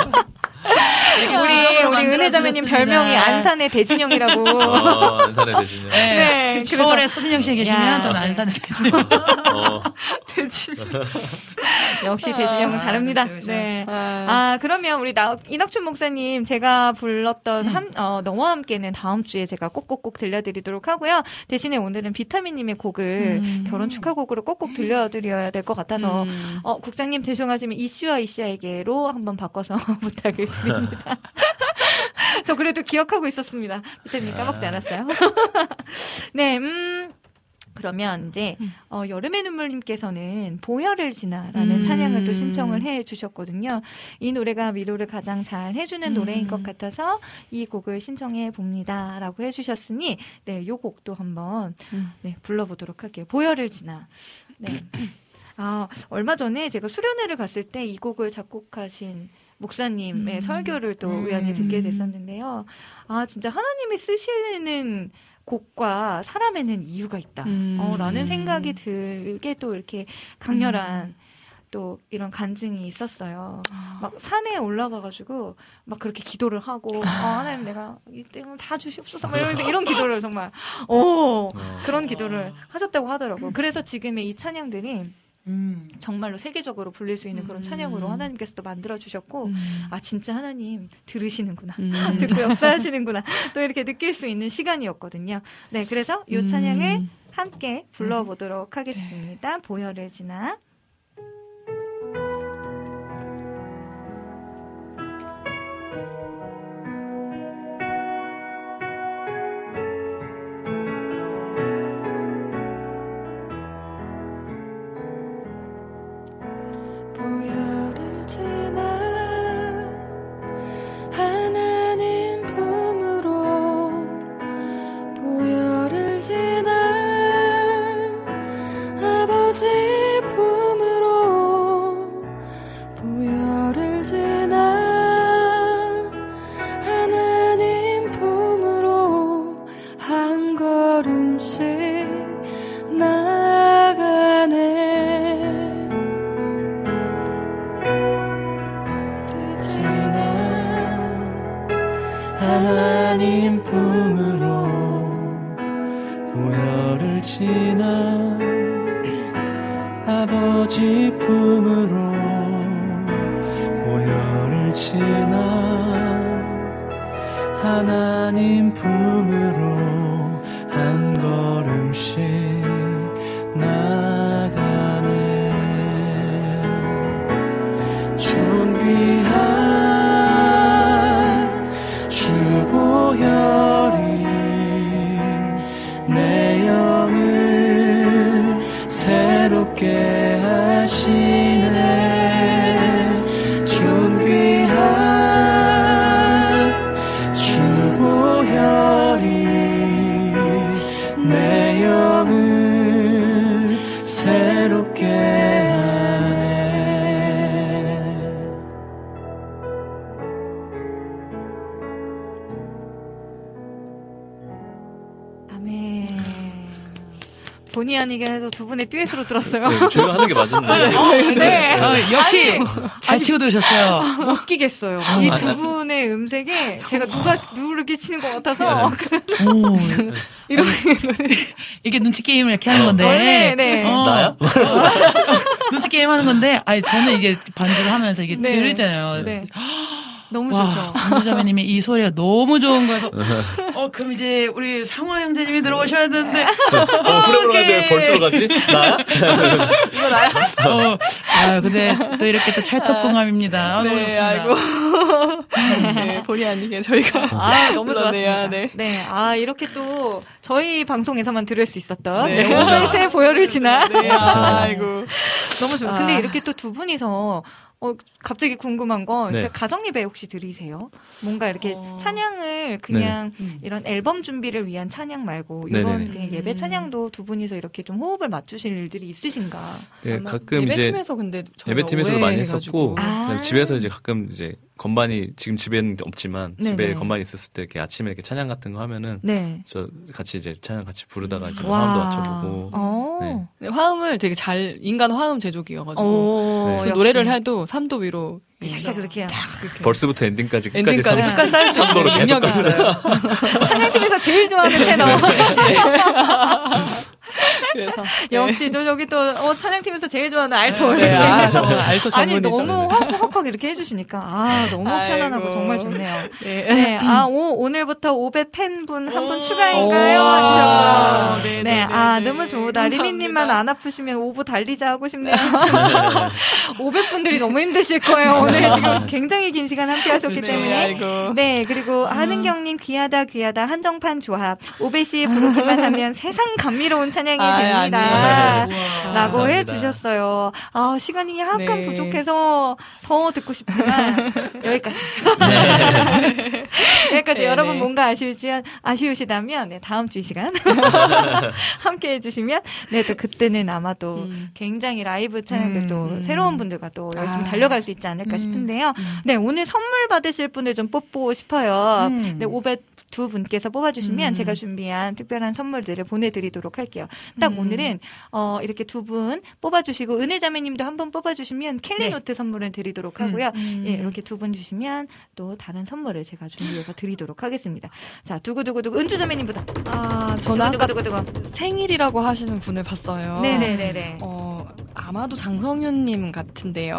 우리 은혜자매님 별명이 안산의 대진영이라고. 안산의 대진영. 네. 서울에 소진영 씨 계시면 저는 안산의 대진영. 대진영. 역시 대진영은 다릅니다. 네. 그러면 우리 이낙준 목사님 제가 불렀던 너와 함께는 다음 주에 제가 꼭꼭꼭 들려드리도록 하고요. 대신에 오늘은 비타민님의 곡을 결혼 축하곡으로 꼭꼭 들려드려야 될 것 같아서 국장님 죄송하지만 이슈아에게로 한번 바꿔서 부탁을 드립니다. 저 그래도 기억하고 있었습니다. 비타민 까먹지 않았어요. 네, 그러면 이제 여름의 눈물님께서는 보혈을 지나라는 찬양을 또 신청을 해주셨거든요. 이 노래가 위로를 가장 잘 해주는 노래인 것 같아서 이 곡을 신청해 봅니다라고 해주셨으니 네, 이 곡도 한번 네, 불러보도록 할게요. 보혈을 지나. 네. 얼마 전에 제가 수련회를 갔을 때 이 곡을 작곡하신 목사님의 설교를 또 우연히 듣게 됐었는데요. 진짜 하나님이 쓰시는 곡과 사람에는 이유가 있다. 라는 생각이 들게 또 이렇게 강렬한 또 이런 간증이 있었어요. 막 산에 올라가가지고 막 그렇게 기도를 하고 하나님 내가 이때는 다 주시옵소서 막 이러면서 이런 기도를 정말 그런 기도를 하셨다고 하더라고요. 그래서 지금의 이 찬양들이 정말로 세계적으로 불릴 수 있는 그런 찬양으로 하나님께서 또 만들어주셨고 진짜 하나님 들으시는구나 듣고 역사하시는구나 또 이렇게 느낄 수 있는 시간이었거든요. 네, 그래서 이 찬양을 함께 불러보도록 하겠습니다. 보혈을 지나. 보혈을 지나 하나님 품으로 보혈을 지나 아버지 품으로 보혈을 지나 하나님 품으로 한 걸음씩 나가네. 하나님 품으로 보혈을 지나 아버지 품으로 보혈을 지나 하나님 품으로 한 걸음씩 나가네. 존귀한 보혈이 내 영을 새롭게 하시네. 존귀한 주 보혈이 내 영을 새롭게 하네. 본의 아니게 해도 두 분의 듀엣으로 들었어요. 네, 저희가 하는 게 맞았네. 네. 역시 잘 치고 들으셨어요. 못 끼겠어요. 이 두 분의 음색에 제가 누구를 끼치는 것 같아서. 이게 눈치 게임을 이렇게 하는 건데. 네. 나야? 눈치 게임 하는 건데, 저는 이제 반주를 하면서 이게 들리잖아요. 네. 너무 좋죠. 안주자매님의 이 소리가 너무 좋은 거여서 그럼 이제 우리 상화 형제님이 들어오셔야 되는데 프로그램 하는데 벌써 가지? 나야? 이거 나야? 근데 또 이렇게 또 찰떡궁합입니다. 네, 아이고. 네, 본의 아니게 저희가 너무 좋았습니다. 네. 이렇게 또 저희 방송에서만 들을 수 있었던 오베이스의 보혈을 지나. 네, 아이고. 너무 좋아. 근데 이렇게 또 두 분이서 갑자기 궁금한 건 가정 예배 혹시 드리세요? 뭔가 이렇게 찬양을 그냥 이런 앨범 준비를 위한 찬양 말고 이런 그냥 예배 찬양도 두 분이서 이렇게 좀 호흡을 맞추실 일들이 있으신가? 예, 가끔 예배팀에서 근데 예배팀에서도 많이 했었고 집에서 이제 가끔 이제 건반이 지금 집에는 없지만 집에 건반이 있었을 때 이렇게 아침에 이렇게 찬양 같은 거 하면은 저 같이 이제 찬양 같이 부르다가 이제 화음도 맞춰보고 화음을 되게 인간 화음 제조기여가지고 노래를 해도 3도 위로 살짝 그렇게 벌스부터 엔딩까지 끝까지 쌓일 수 있는 능력이 있어요. 찬양팀에서 제일 좋아하는 테너. 그래서 역시 저기 또 찬양팀에서 제일 좋아하는 알토. 정말 알토 전문이죠. 아니 너무 헉헉 이렇게 해주시니까 너무 편안하고 정말 좋네요. 오늘부터 500 팬분 한 분 추가인가요? 네, 너무 좋다. 리미님만 안 아프시면 5부 달리자 하고 싶네요. 500분들이 너무 힘드실 거예요. 오늘 지금 굉장히 긴 시간 함께 하셨기 때문에. 네, 그리고 한은경님 귀하다 한정판 조합. 500씨 부르기만 하면 세상 감미로운 찬양이 됩니다. 라고 해주셨어요. 시간이 약간 부족해서 더 듣고 싶지만 여기까지. 여기까지 여러분 뭔가 아쉬우시다면 다음 주 이 시간 함께 해주시면 또 그때는 아마도 굉장히 라이브 찬양들도 새로운 분들과 또 열심히 달려갈 수 있지 않을까 싶은데요. 네, 오늘 선물 받으실 분을 좀 뽑고 싶어요. 네, 500 두 분께서 뽑아주시면 제가 준비한 특별한 선물들을 보내드리도록 할게요. 딱 오늘은 이렇게 두 분 뽑아주시고 은혜자매님도 한 분 뽑아주시면 캘리노트 선물을 드리도록 하고요. 예, 이렇게 두 분 주시면 또 다른 선물을 제가 준비해서 드리도록 하겠습니다. 자, 두구두구두구 은주자매님부터. 저는 아까 생일이라고 하시는 분을 봤어요. 네네네네. 아마도 장성윤님 같은데요.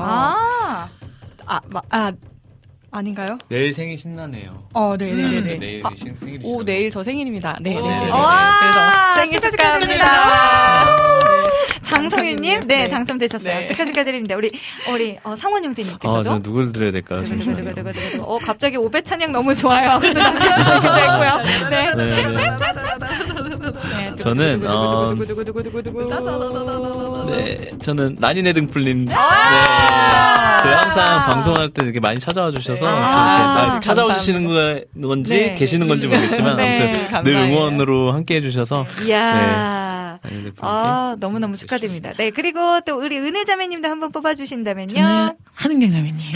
아닌가요? 내일 생일 신나네요. 네네네. 내일 생일이시죠? 오, 내일 저 생일입니다. 네. 그래서 생일 축하드립니다. 장성윤님, 네, 당첨되셨어요. 네. 축하드립니다. 우리 상원 형제님께서도. 저 누굴 드려야 될까요? 갑자기 오배 찬양 너무 좋아요. 그래도 남겨주시기도 했고요. 네. 저는 저는 라니네 등불님. 저희 항상 방송할 때 이렇게 많이 찾아와 주셔서 찾아와 주시는 건지 계시는 건지 모르겠지만 아무튼 늘 응원으로 함께 해주셔서. 이야. 너무너무 축하드립니다. 네, 그리고 또 우리 은혜자매님도 한번 뽑아주신다면요. 한은경 자매님.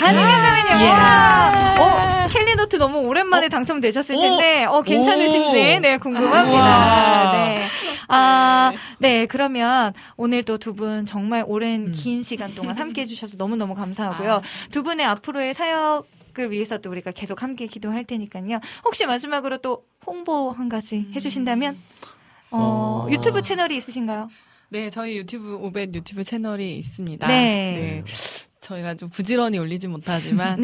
캘리노트 너무 오랜만에 당첨되셨을 텐데, 괜찮으신지, 궁금합니다. 네, 그러면 오늘 또 두 분 정말 오랜 긴 시간 동안 함께 해주셔서 너무너무 감사하고요. 두 분의 앞으로의 사역을 위해서도 우리가 계속 함께 기도할 테니까요. 혹시 마지막으로 또 홍보 한 가지 해주신다면? 유튜브 채널이 있으신가요? 네, 저희 오벳 유튜브 채널이 있습니다. 네. 저희가 좀 부지런히 올리지 못하지만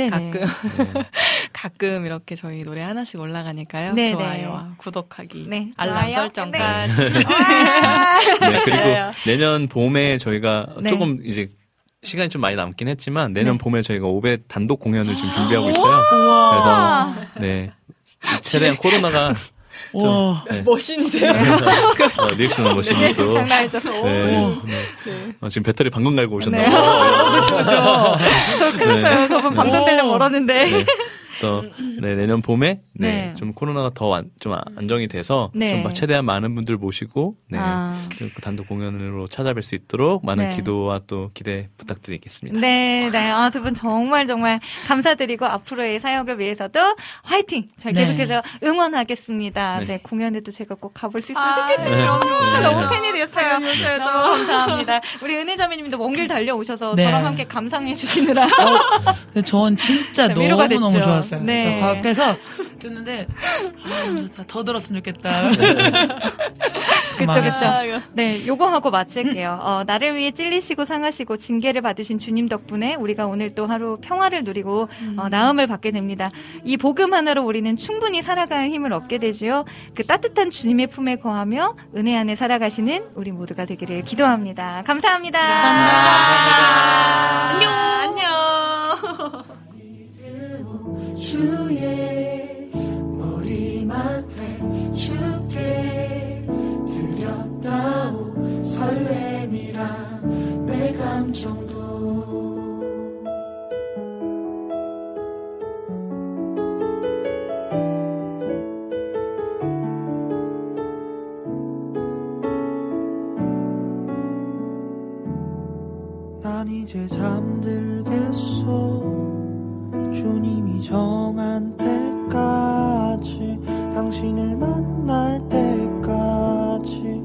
가끔 이렇게 저희 노래 하나씩 올라가니까요. 좋아요와 구독하기, 알람 설정까지. 그리고 내년 봄에 저희가 조금 이제 시간이 좀 많이 남긴 했지만 내년 봄에 저희가 오벳 단독 공연을 지금 준비하고 있어요. 그래서 최대한 코로나가 멋있는데요? 리액션은 멋있는데. 장난이죠. 지금 배터리 방금 갈고 오셨나요? 저 큰일 났어요. 저분 방전 되려면 멀었는데. 그래서 내년 봄에 좀 코로나가 더 좀 안정이 돼서 좀 최대한 많은 분들 모시고 그 단독 공연으로 찾아뵐 수 있도록 많은 기도와 또 기대 부탁드리겠습니다. 두 분 정말 감사드리고 앞으로의 사역을 위해서도 화이팅! 저희 계속해서 응원하겠습니다. 공연에도 제가 꼭 가볼 수 있으면 좋겠네요. 너무 팬이 됐어요. 너무 감사합니다. 우리 은혜자매님도 먼 길 달려오셔서 저랑 함께 감상해 주시느라. 전 진짜 너무너무 좋았어요. 네. 밖에서 듣는데 더 들었으면 좋겠다. 그쵸. 네, 요거 하고 마칠게요. 나를 위해 찔리시고 상하시고 징계를 받으신 주님 덕분에 우리가 오늘 또 하루 평화를 누리고 나음을 받게 됩니다. 이 복음 하나로 우리는 충분히 살아갈 힘을 얻게 되죠. 그 따뜻한 주님의 품에 거하며 은혜 안에 살아가시는 우리 모두가 되기를 기도합니다. 감사합니다. 안녕. 주의 머리맡에 주께 드렸다오 설렘이란 내 감정도 난 이제 잠들겠소 주님이 정한 때까지 당신을 만날 때까지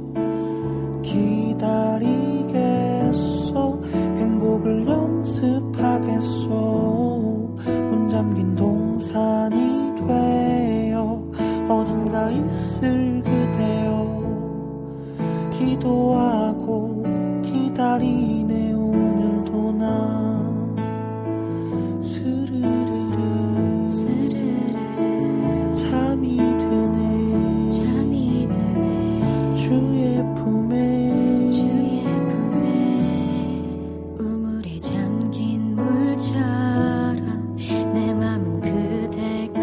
기다리겠소 행복을 연습하겠소 문 잠긴 동산이 되어 어딘가 있을 그대여 기도하고 기다리네 오늘도 나 우물에 잠긴 물처럼 내 맘은 그대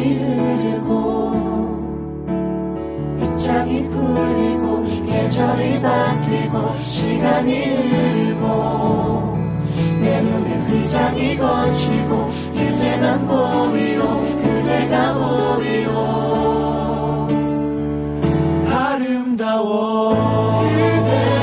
시간이 흐르고 빗장이 풀리고 계절이 바뀌고 시간이 흐르고 내 눈에 휘장이 거치고 이제 난 보이오 그대가 보이오 아름다워 그대